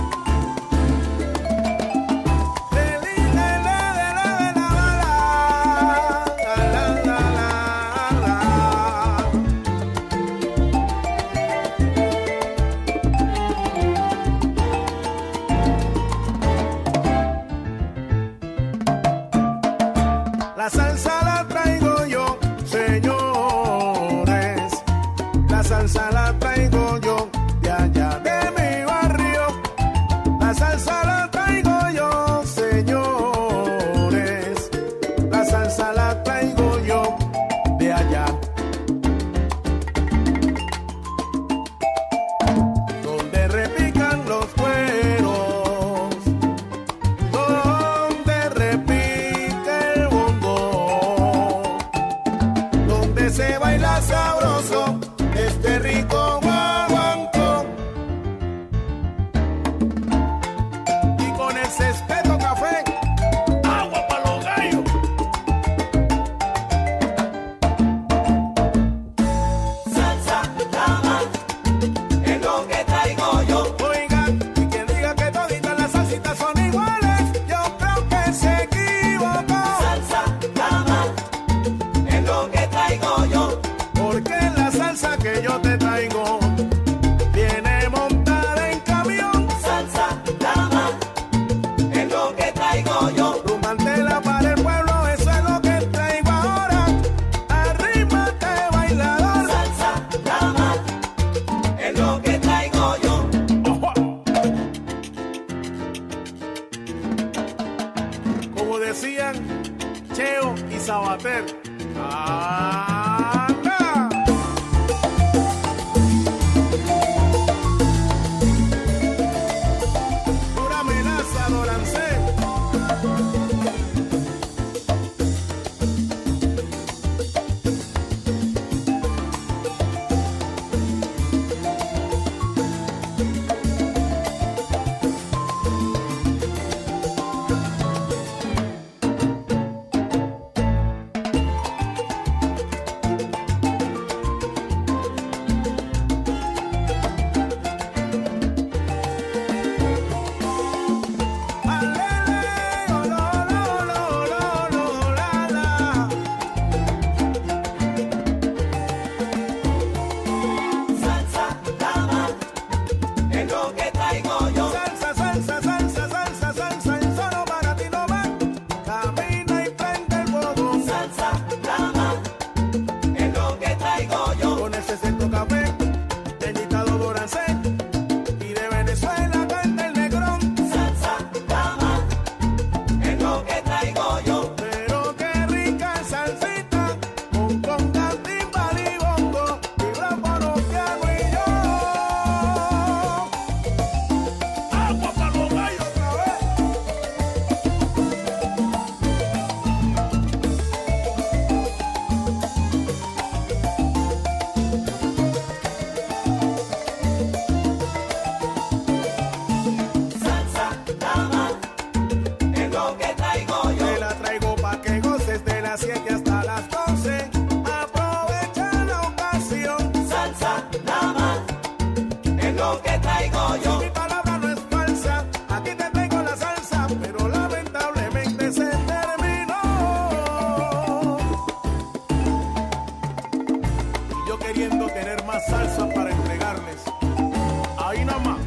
La salsa la traigo yo, señores. La salsa la traigo yo de allá de mi barrio. La salsa la traigo yo, señores. La salsa la traigo yo de allá. Donde repican los cueros, donde repica el bongo, donde se baila sabroso este rico guaguancó. Y con el cespeto café, agua para los gallos. Salsa, dama, es lo que traigo yo. Oigan, y quien diga que toditas las salsitas son iguales, yo creo que se equivocó. Salsa, dama, es lo que traigo yo. Porque la salsa que yo te traigo viene montada en camión. Salsa, dama, es lo que traigo yo. Rumbantela para el pueblo, eso es lo que traigo ahora. Arrímate, bailador. Salsa, dama, es lo que traigo yo. Como decían Cheo y Sabater. ¡Anda! esperando tener más salsa para entregarles. Ahí nada más.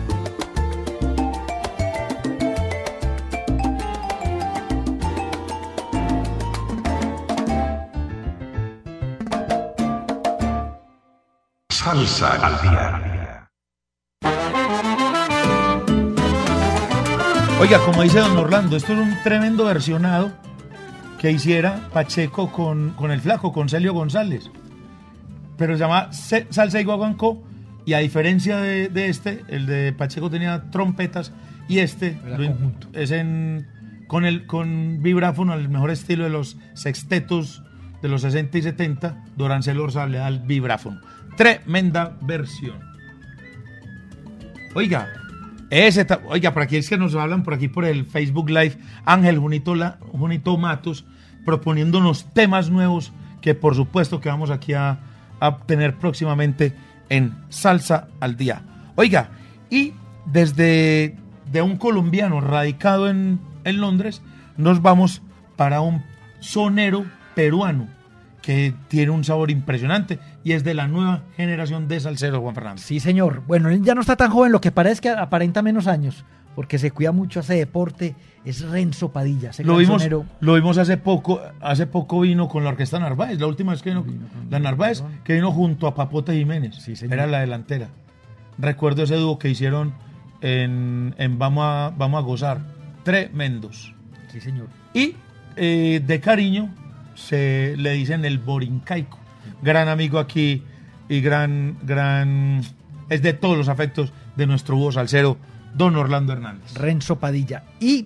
Salsa al día. Oiga, como dice don Orlando, esto es un tremendo versionado que hiciera Pacheco con, con el flaco, con Celio González. Pero se llama Se- Salsa y Guaguancó, y a diferencia de, de este, el de Pacheco tenía trompetas y este Era lo in- conjunto. es en con el con vibráfono, el mejor estilo de los sextetos de los sesenta y setenta. Dorancel Orzal le da el vibráfono. Tremenda versión. Oiga, ese ta- oiga, por aquí es que nos hablan por aquí por el Facebook Live, Ángel Junito, La- Junito Matos, proponiéndonos temas nuevos que por supuesto que vamos aquí a, a tener próximamente en Salsa al Día. Oiga, y desde de un colombiano radicado en, en Londres, nos vamos para un sonero peruano que tiene un sabor impresionante y es de la nueva generación de salseros, Juan Fernando. Sí, señor. Bueno, él ya no está tan joven, lo que parece es que aparenta menos años, porque se cuida mucho, hace deporte. Es Renzo Padilla, ese Lo vimos, cancionero. lo vimos hace poco, hace poco vino con la orquesta Narváez, la última vez que vino, la Narváez, que vino junto a Papote Jiménez, Sí, señor. era la delantera. Recuerdo ese dúo que hicieron en, en Vamos a, Vamos a Gozar, tremendos. Sí, señor. Y eh, de cariño se le dicen el Borincaico, gran amigo aquí y gran, gran, es de todos los afectos de nuestro búho salsero, don Orlando Hernández. Renzo Padilla. Y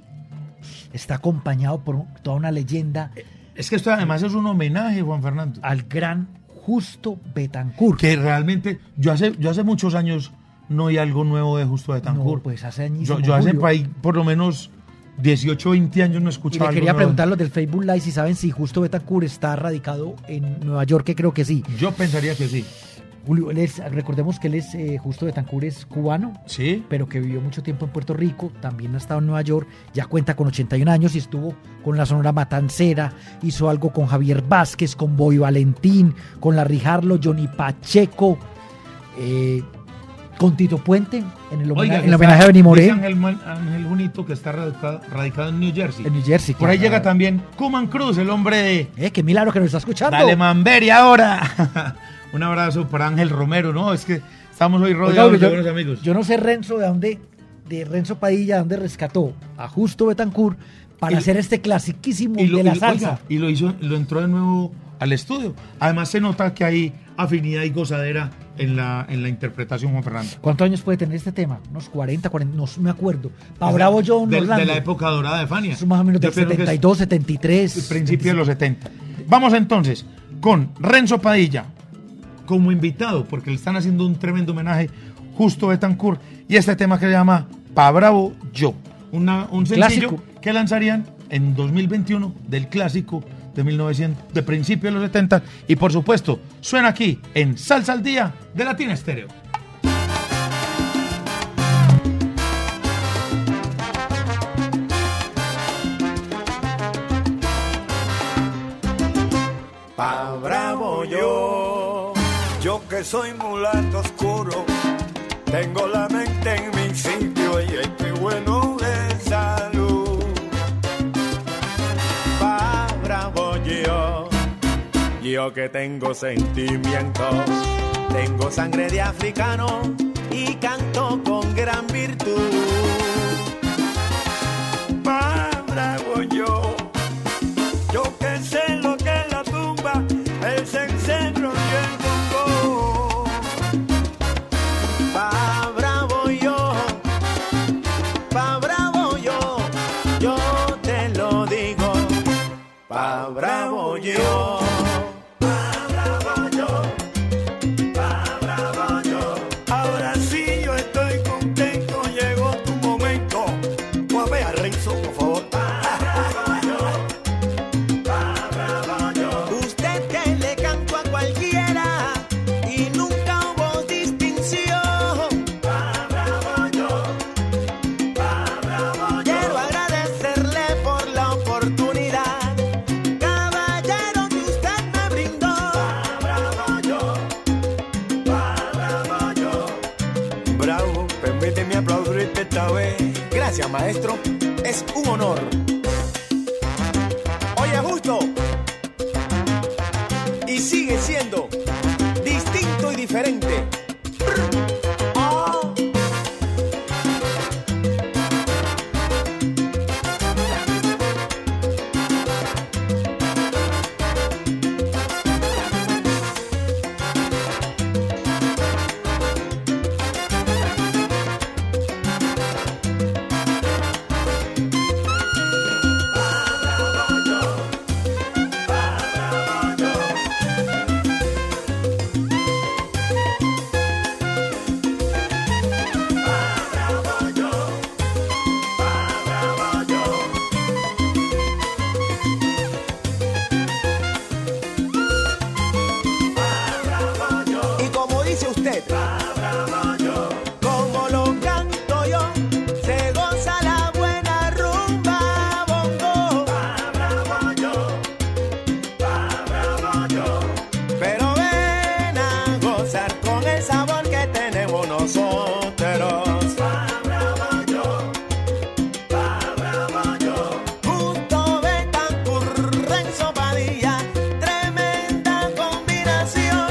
está acompañado por toda una leyenda Es que esto además es un homenaje, Juan Fernando, al gran Justo Betancourt. que realmente yo hace, yo hace muchos años no oí algo nuevo de Justo Betancourt. No, pues hace años. yo, yo hace por, ahí, por lo menos dieciocho, veinte años no Y escuchaba le algo quería nuevo. preguntar a los del Facebook Live si saben si Justo Betancourt está radicado en Nueva York, que creo que sí. Yo pensaría que sí. Julio, él es- recordemos que él es, eh, Justo Betancourt es cubano, Sí. pero que vivió mucho tiempo en Puerto Rico, también ha estado en Nueva York, ya cuenta con ochenta y un años y estuvo con la Sonora Matancera, hizo algo con Javier Vázquez, con Boy Valentín, con Larry Harlow, Johnny Pacheco, eh, con Tito Puente, en el, homena- en el que homenaje está- a Benny Moré, dice Ángel, Man- Ángel Junito, que está radicado, radicado en New Jersey. en New Jersey. Por ahí claro. llega también Cuman Cruz, el hombre de Eh, qué milagro que nos está escuchando. Dale Mamberi ahora. Un abrazo para Ángel Romero, ¿no? Es que estamos hoy Oiga, rodeados Julio, de yo, buenos amigos. yo no sé Renzo de dónde, de Renzo Padilla, de dónde rescató a Justo Betancourt para Y- hacer este clasiquísimo y lo, de la y lo- salsa. oiga, y lo hizo, lo entró de nuevo al estudio. Además se nota que hay afinidad y gozadera en la, en la interpretación, Juan Fernando. ¿Cuántos años puede tener este tema? Unos cuarenta, cuarenta, no me acuerdo. Pa' Bravo John de, Orlando. de la época dorada de Fania. Eso más o menos Yo del creo que es setenta y dos, setenta y tres. el principio de los setenta. Vamos entonces con Renzo Padilla como invitado, porque le están haciendo un tremendo homenaje, Justo Betancourt, y este tema que se llama Pa' Bravo Yo, una, un sencillo Clásico. que lanzarían en dos mil veintiuno del clásico de mil novecientos, de principio de los setenta, y por supuesto suena aquí en Salsa al Día de Latina Estéreo. Pa' bravo yo, yo que soy mulato oscuro, tengo la mente en mi sitio y estoy bueno de salud. Pa' bravo yo, yo que tengo sentimientos, tengo sangre de africano y canto con gran virtud. Pa' bravo yo, yo que sé lo que es la tumba, el cencerro y el bongo. Pa' bravo yo, pa' bravo yo, yo te lo digo. Pa' bravo yo, pa' bravo yo, pa' bravo yo. Ahora sí yo estoy contento, llegó tu momento. Gracias, maestro. Es un honor. Oye, Justo. Y sigue siendo distinto y diferente. Ah. Y como dice usted, como lo canto yo, se goza la buena rumba, bongo. Pero ven a gozar con el sabor que tenemos nosotros. Justo Betancur, Renzo Padilla, tremenda combinación.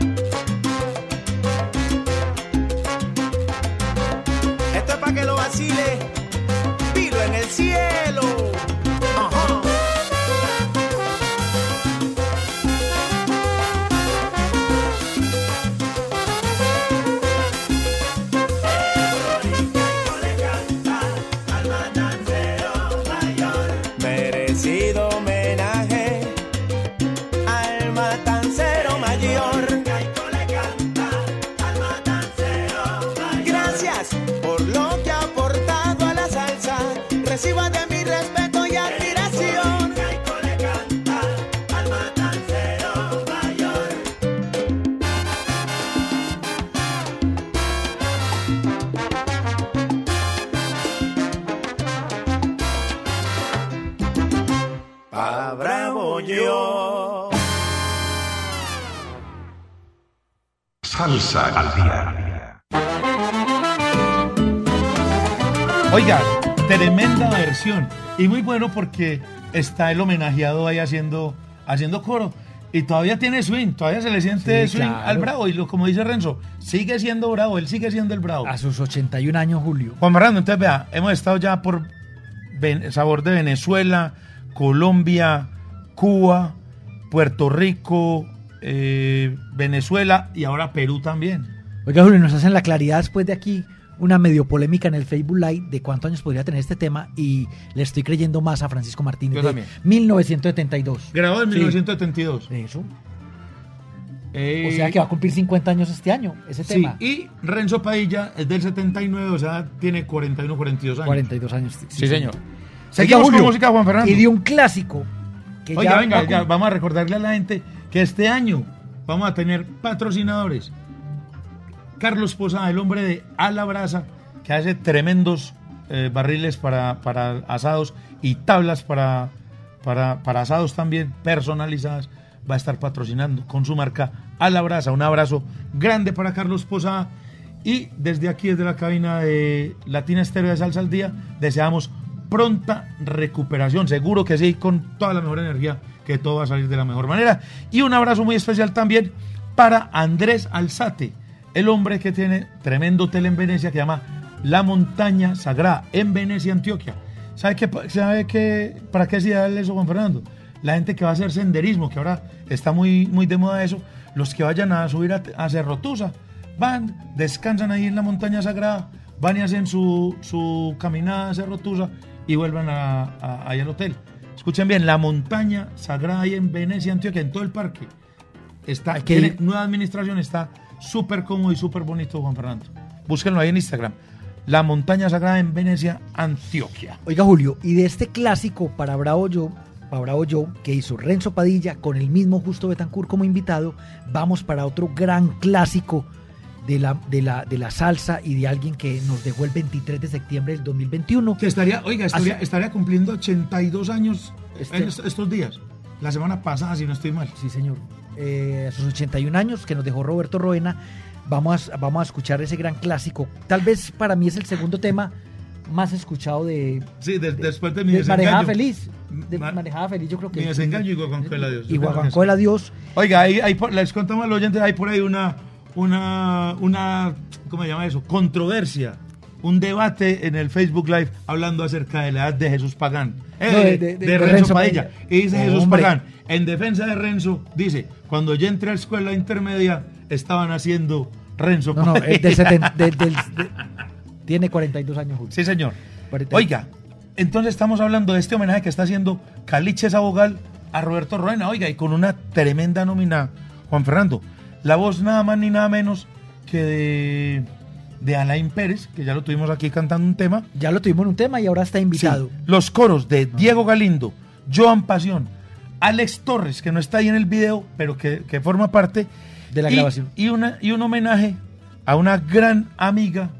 Esto es para que lo vacile, Pilo en el cielo. Ajá. Merecido homenaje al matancero mayor. Gracias por lo que ha aportado a la salsa. Reciba de mi respeto y admiración. Pa' bravo yo. Salsa al día. Oiga, tremenda versión. Y muy bueno porque está el homenajeado ahí haciendo, haciendo coro. Y todavía tiene swing, todavía se le siente Sí, swing claro. al Bravo. Y lo, como dice Renzo, sigue siendo Bravo, él sigue siendo el Bravo. A sus ochenta y un años, Julio. Juan Fernando, entonces vea, hemos estado ya por Ven- sabor de Venezuela, Colombia, Cuba, Puerto Rico, eh, Venezuela y ahora Perú también. Oiga, Julio, nos hacen la claridad después de aquí una medio polémica en el Facebook Live de cuántos años podría tener este tema y le estoy creyendo más a Francisco Martínez. Yo de también. mil novecientos setenta y dos. Grabado en Sí. mil novecientos setenta y dos. Eso. Eh, O sea que va a cumplir cincuenta años este año, ese sí, tema. y Renzo Padilla es del setenta y nueve, o sea, tiene cuarenta y uno, cuarenta y dos años. cuarenta y dos años. Sí, señor. Oiga, Seguimos con Julio, música, Juan Fernando. Y de un clásico. Que Oiga, ya venga, va a ya, cum- vamos a recordarle a la gente que este año vamos a tener patrocinadores. Carlos Posada, el hombre de A la Brasa, que hace tremendos eh, barriles para, para asados y tablas para, para, para asados también personalizadas. Va a estar patrocinando con su marca A la Brasa. Un abrazo grande para Carlos Posada. Y desde aquí, desde la cabina de Latina Estéreo de Salsa al Día, deseamos pronta recuperación. Seguro que sí, con toda la mejor energía, que todo va a salir de la mejor manera. Y un abrazo muy especial también para Andrés Alzate, el hombre que tiene tremendo hotel en Venecia que se llama La Montaña Sagrada, en Venecia, Antioquia. ¿Sabe qué, sabe qué, para qué se da eso, Juan Fernando? La gente que va a hacer senderismo, que ahora está muy, muy de moda eso, los que vayan a subir a, a Cerro Tusa, van, descansan ahí en la Montaña Sagrada, van y hacen su, su caminada a Cerro Tusa y vuelven a, a, ahí al hotel. Escuchen bien, La Montaña Sagrada ahí en Venecia, Antioquia, en todo el parque. Está, Hay que tiene ir. nueva administración, está súper cómodo y súper bonito, Juan Fernando. Búsquenlo ahí en Instagram. La Montaña Sagrada en Venecia, Antioquia. Oiga, Julio, y de este clásico para Bravo Yo, para Bravo Yo, que hizo Renzo Padilla con el mismo Justo Betancur como invitado, vamos para otro gran clásico de la, de la, de la salsa y de alguien que nos dejó el veintitrés de septiembre del dos mil veintiuno. Que estaría, oiga, estaría, Hace- estaría cumpliendo ochenta y dos años Este- en est- estos días. La semana pasada, si no estoy mal. Sí, señor. Eh, a sus ochenta y un años que nos dejó Roberto Roena, vamos a, vamos a escuchar ese gran clásico. Tal vez para mí es el segundo tema más escuchado de... Sí, de, de, después de mi de desengaño. Marejada Feliz. De Ma- Marejada Feliz, yo creo que... Mi desengaño y Guaguancó el adiós. Y Guaguancó el adiós. Oiga, ahí, ahí por- les contamos a los oyentes, hay por ahí una, una, una, ¿cómo se llama eso? Controversia, un debate en el Facebook Live hablando acerca de la edad de Jesús Pagán, eh, No, de, de- de- de- de de Renzo, Renzo Padilla. Padilla. Y dice Jesús Hombre. Pagán, en defensa de Renzo, dice, cuando yo entré a la escuela intermedia, estaban haciendo Renzo No, no, Padilla. es del setenta, del- del- de- tiene cuarenta y dos años, Julio. Sí, señor. cuarenta y dos. Oiga, entonces estamos hablando de este homenaje que está haciendo Caliche Sabogal a Roberto Roena, oiga, y con una tremenda nómina, Juan Fernando. La voz nada más ni nada menos que de, de Alain Pérez, que ya lo tuvimos aquí cantando un tema. Ya lo tuvimos en un tema y ahora está invitado. Sí, los coros de Diego Galindo, Joan Pasión, Alex Torres, que no está ahí en el video, pero que, que forma parte De la y, grabación. Y, una, y un homenaje a una gran amiga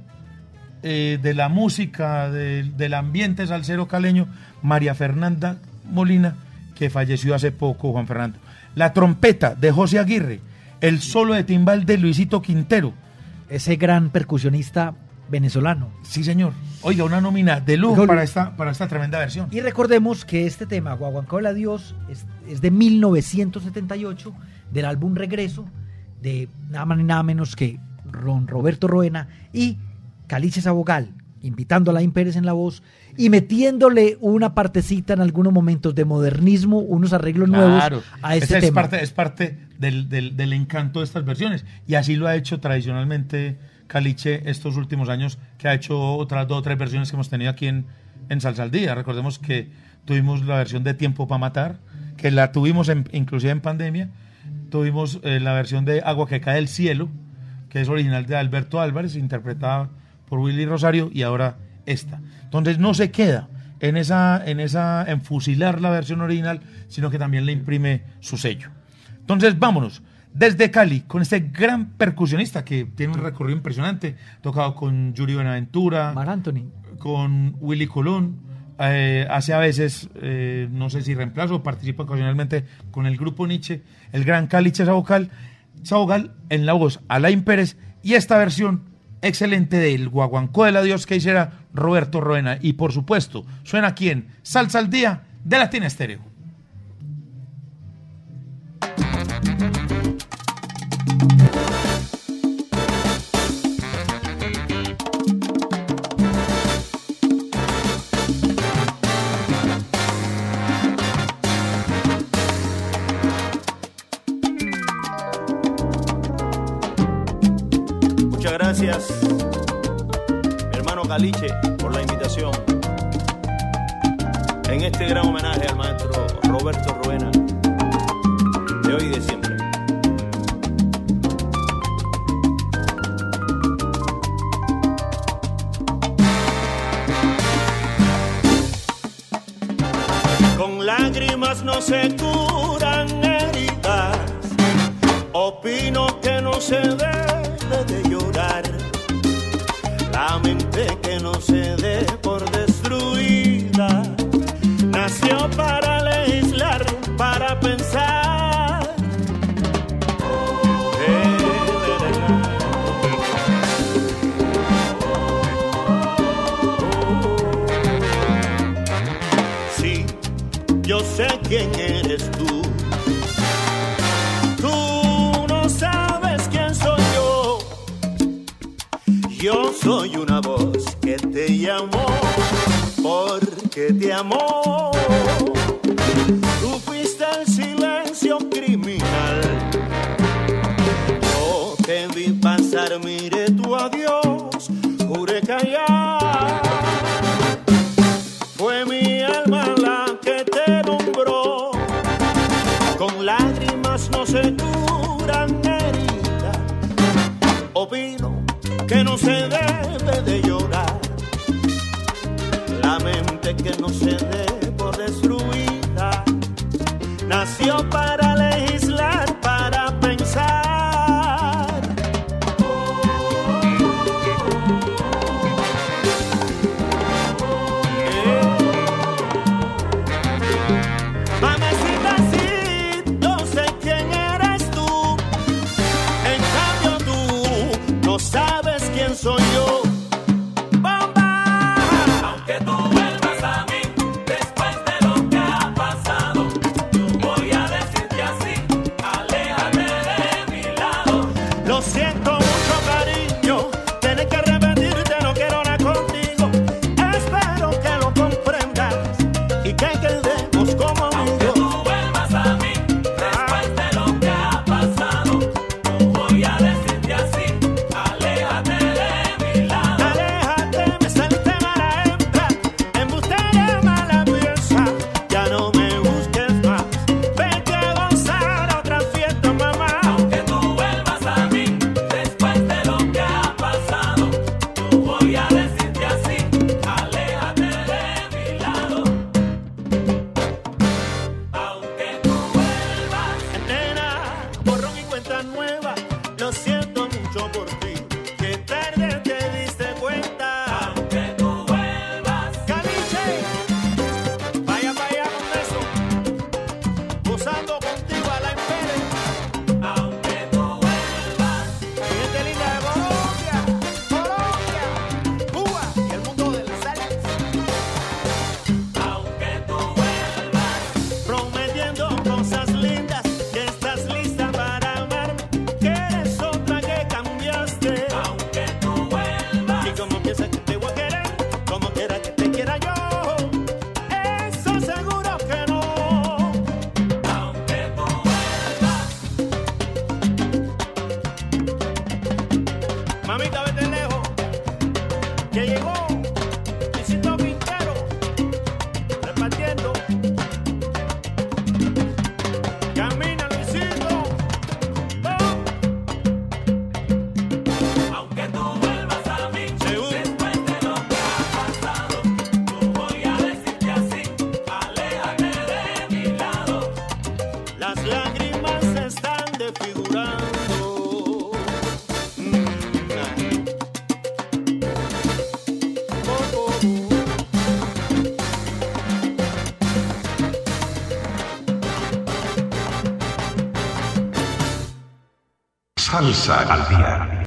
eh, de la música, de- del ambiente salsero caleño, María Fernanda Molina, que falleció hace poco, Juan Fernando. La trompeta de José Aguirre, el solo de timbal de Luisito Quintero. Ese gran percusionista venezolano. Sí, señor. Oiga, una nómina de lujo Gol. para esta, para esta tremenda versión. Y recordemos que este tema, Guaguancó el adiós, es, es de mil novecientos setenta y ocho, del álbum Regreso, de nada más ni nada menos que Ron Roberto Roena y Caliche Sabogal, invitando a Alain Pérez en la voz y metiéndole una partecita en algunos momentos de modernismo, unos arreglos Claro, nuevos a este esa es tema. parte, es parte del, del- del encanto de estas versiones. Y así lo ha hecho tradicionalmente Caliche estos últimos años, que ha hecho otras dos o tres versiones que hemos tenido aquí en, en Salsa al Día. Recordemos que tuvimos la versión de Tiempo para Matar, que la tuvimos en- inclusive en pandemia. Tuvimos eh, la versión de Agua que cae del cielo, que es original de Alberto Álvarez, interpretada por Willy Rosario, y ahora esta. Entonces no se queda en esa, en esa, en fusilar la versión original, sino que también le imprime su sello. Entonces vámonos desde Cali con este gran percusionista que tiene un recorrido impresionante, tocado con Yuri Buenaventura, Mar Anthony. con Willy Colón, eh, hace a veces, eh, no sé si reemplazo o participa ocasionalmente con el grupo Nietzsche, el gran Caliche Sabogal, Sabogal en la voz Alain Pérez, y esta versión excelente del Guaguancó del adiós que hiciera Roberto Roena. Y por supuesto, suena aquí en Salsa al Día de Latina Estéreo. Muchas gracias, mi hermano Caliche, por la invitación en este gran homenaje al maestro Roberto Roena, de hoy y de siempre. Con lágrimas no se curan heridas, opino que no se debe de llorar, la mente que no se dé por destruida, nació para legislar, para pensar. Sí, yo sé quién eres tú. Tú no sabes quién soy yo. Yo soy una voz que te llamó porque te amó. Tú fuiste el silencio criminal. Yo te vi pasar, miré tu adiós, juré callar. Fue mi alma la que te nombró. Con lágrimas no se curan heridas. Opino que no se debe de llorar. La mente que no se dé por destruida. Nació para legislar, para pensar. Mamacita, sí, yo sé quién eres tú. En cambio tú no sabes quién soy yo. ¡Bomba! mamita, vete lejos. Que llegó Luisito Quintero, repartiendo. Camina, Luisito. ¡Oh! Aunque tú vuelvas a mí, Seguro. después de lo que ha pasado, yo voy a decirte así, aléjate de mi lado. Las lágrimas se están desfigurando. Mm, nah. Oh, oh, oh. Salsa al día.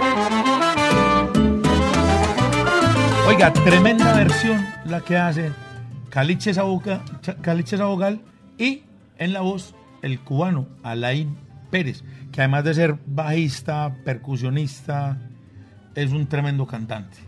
Oiga, tremenda versión la que hace Caliche Saboga- Cha- Caliche Sabogal y en la voz el cubano Alain Pérez, que además de ser bajista, percusionista, es un tremendo cantante.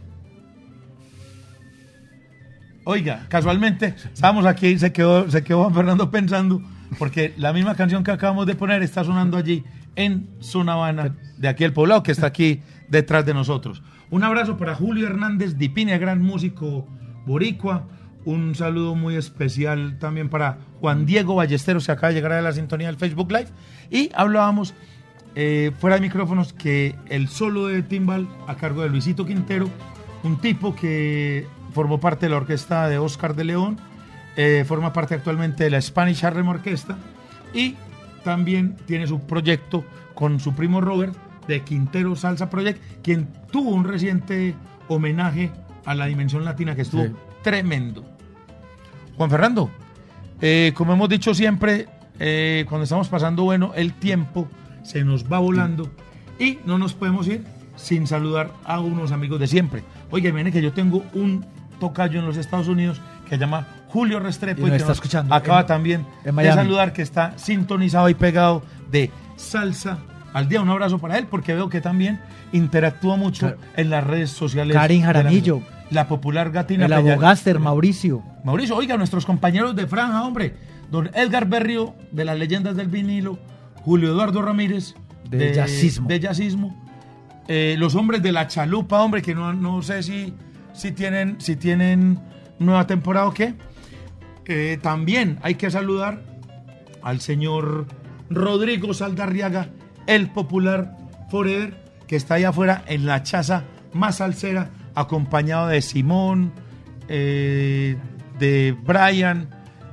Oiga, casualmente, estábamos aquí y se quedó, se quedó Juan Fernando pensando, porque la misma canción que acabamos de poner está sonando allí en Zona Habana, de aquí el poblado, que está aquí detrás de nosotros. Un abrazo para Julio Hernández Dipine, gran músico boricua. Un saludo muy especial también para Juan Diego Ballesteros, que acaba de llegar a la sintonía del Facebook Live. Y hablábamos eh, fuera de micrófonos que el solo de timbal a cargo de Luisito Quintero, un tipo que formó parte de la orquesta de Oscar de León, eh, forma parte actualmente de la Spanish Harlem Orquesta y también tiene su proyecto con su primo Robert de Quintero Salsa Project, quien tuvo un reciente homenaje a la Dimensión Latina que estuvo Sí. tremendo. Juan Fernando, eh, como hemos dicho siempre, eh, cuando estamos pasando bueno, el tiempo se nos va volando y no nos podemos ir sin saludar a unos amigos de siempre. Oye, viene que yo tengo un tocayo en los Estados Unidos que se llama Julio Restrepo Y nos que está nos escuchando acaba en- también en de Miami. saludar, que está sintonizado y pegado de Salsa al Día. Un abrazo para él porque veo que también interactúa mucho Claro. en las redes sociales. Karin de la- Jaramillo. La, popular gatina. El Pella- abogáster Mauricio. Mauricio, oiga, nuestros compañeros de franja, hombre. Don Edgar Berrio, de las leyendas del vinilo. Julio Eduardo Ramírez, De Jazzismo. de Jazzismo. Eh, los hombres de la chalupa, hombre, que no, no sé si, si, tienen, si tienen nueva temporada o qué. Eh, también hay que saludar al señor Rodrigo Saldarriaga, el popular Forever, que está allá afuera en la chaza más salsera, acompañado de Simón, eh, de Brian,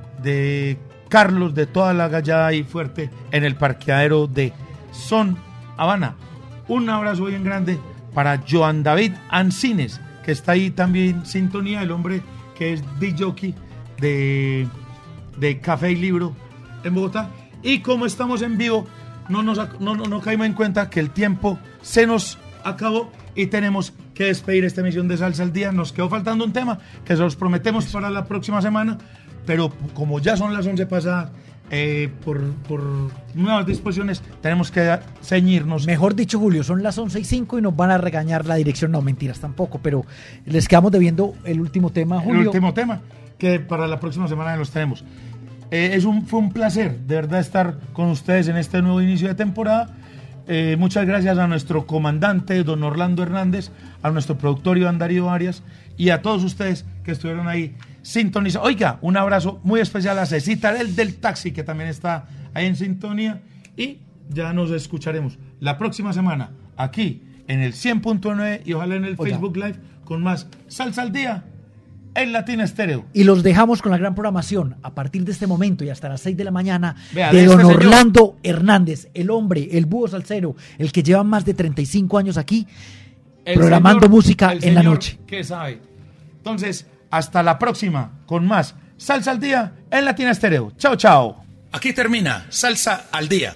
de Carlos, de toda la gallada ahí fuerte en el parqueadero de Son Habana. Un abrazo bien grande para Joan David Ancines, que está ahí también en sintonía, el hombre que es disc jockey de, de Café y Libro en Bogotá. Y como estamos en vivo, no nos ac- no, no, no caímos en cuenta que el tiempo se nos acabó y tenemos que despedir esta emisión de Salsa al Día. Nos quedó faltando un tema que se los prometemos para la próxima semana, pero como ya son las once pasadas, eh, por, por nuevas disposiciones tenemos que ceñirnos. Mejor dicho, Julio, son las once y cinco y nos van a regañar la dirección. No, mentiras tampoco, pero les quedamos debiendo el último tema, Julio. El último tema, que para la próxima semana los tenemos. Eh, es un, fue un placer, de verdad, estar con ustedes en este nuevo inicio de temporada. Eh, muchas gracias a nuestro comandante, don Orlando Hernández, a nuestro productor Iván Darío Arias y a todos ustedes que estuvieron ahí sintonizados. Oiga, un abrazo muy especial a Cecita del, del taxi, que también está ahí en sintonía. Y ya nos escucharemos la próxima semana aquí en el cien punto nueve y ojalá en el Oiga. Facebook Live con más Salsa al Día en Latina Estéreo. Y los dejamos con la gran programación a partir de este momento y hasta las seis de la mañana Vea, de de don este señor. Orlando Hernández, el hombre, el búho salsero, el que lleva más de treinta y cinco años aquí El programando señor- música el en la señor noche. que sabe. Entonces, hasta la próxima con más Salsa al Día en Latina Estéreo. Chao, chao. Aquí termina Salsa al Día.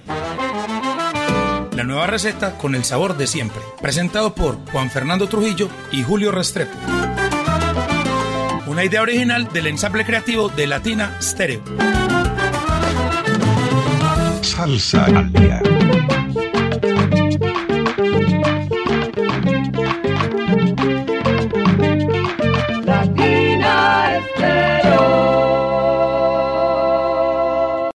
La nueva receta con el sabor de siempre. Presentado por Juan Fernando Trujillo y Julio Restrepo. Una idea original del ensamble creativo de Latina Stereo. Salsa al día.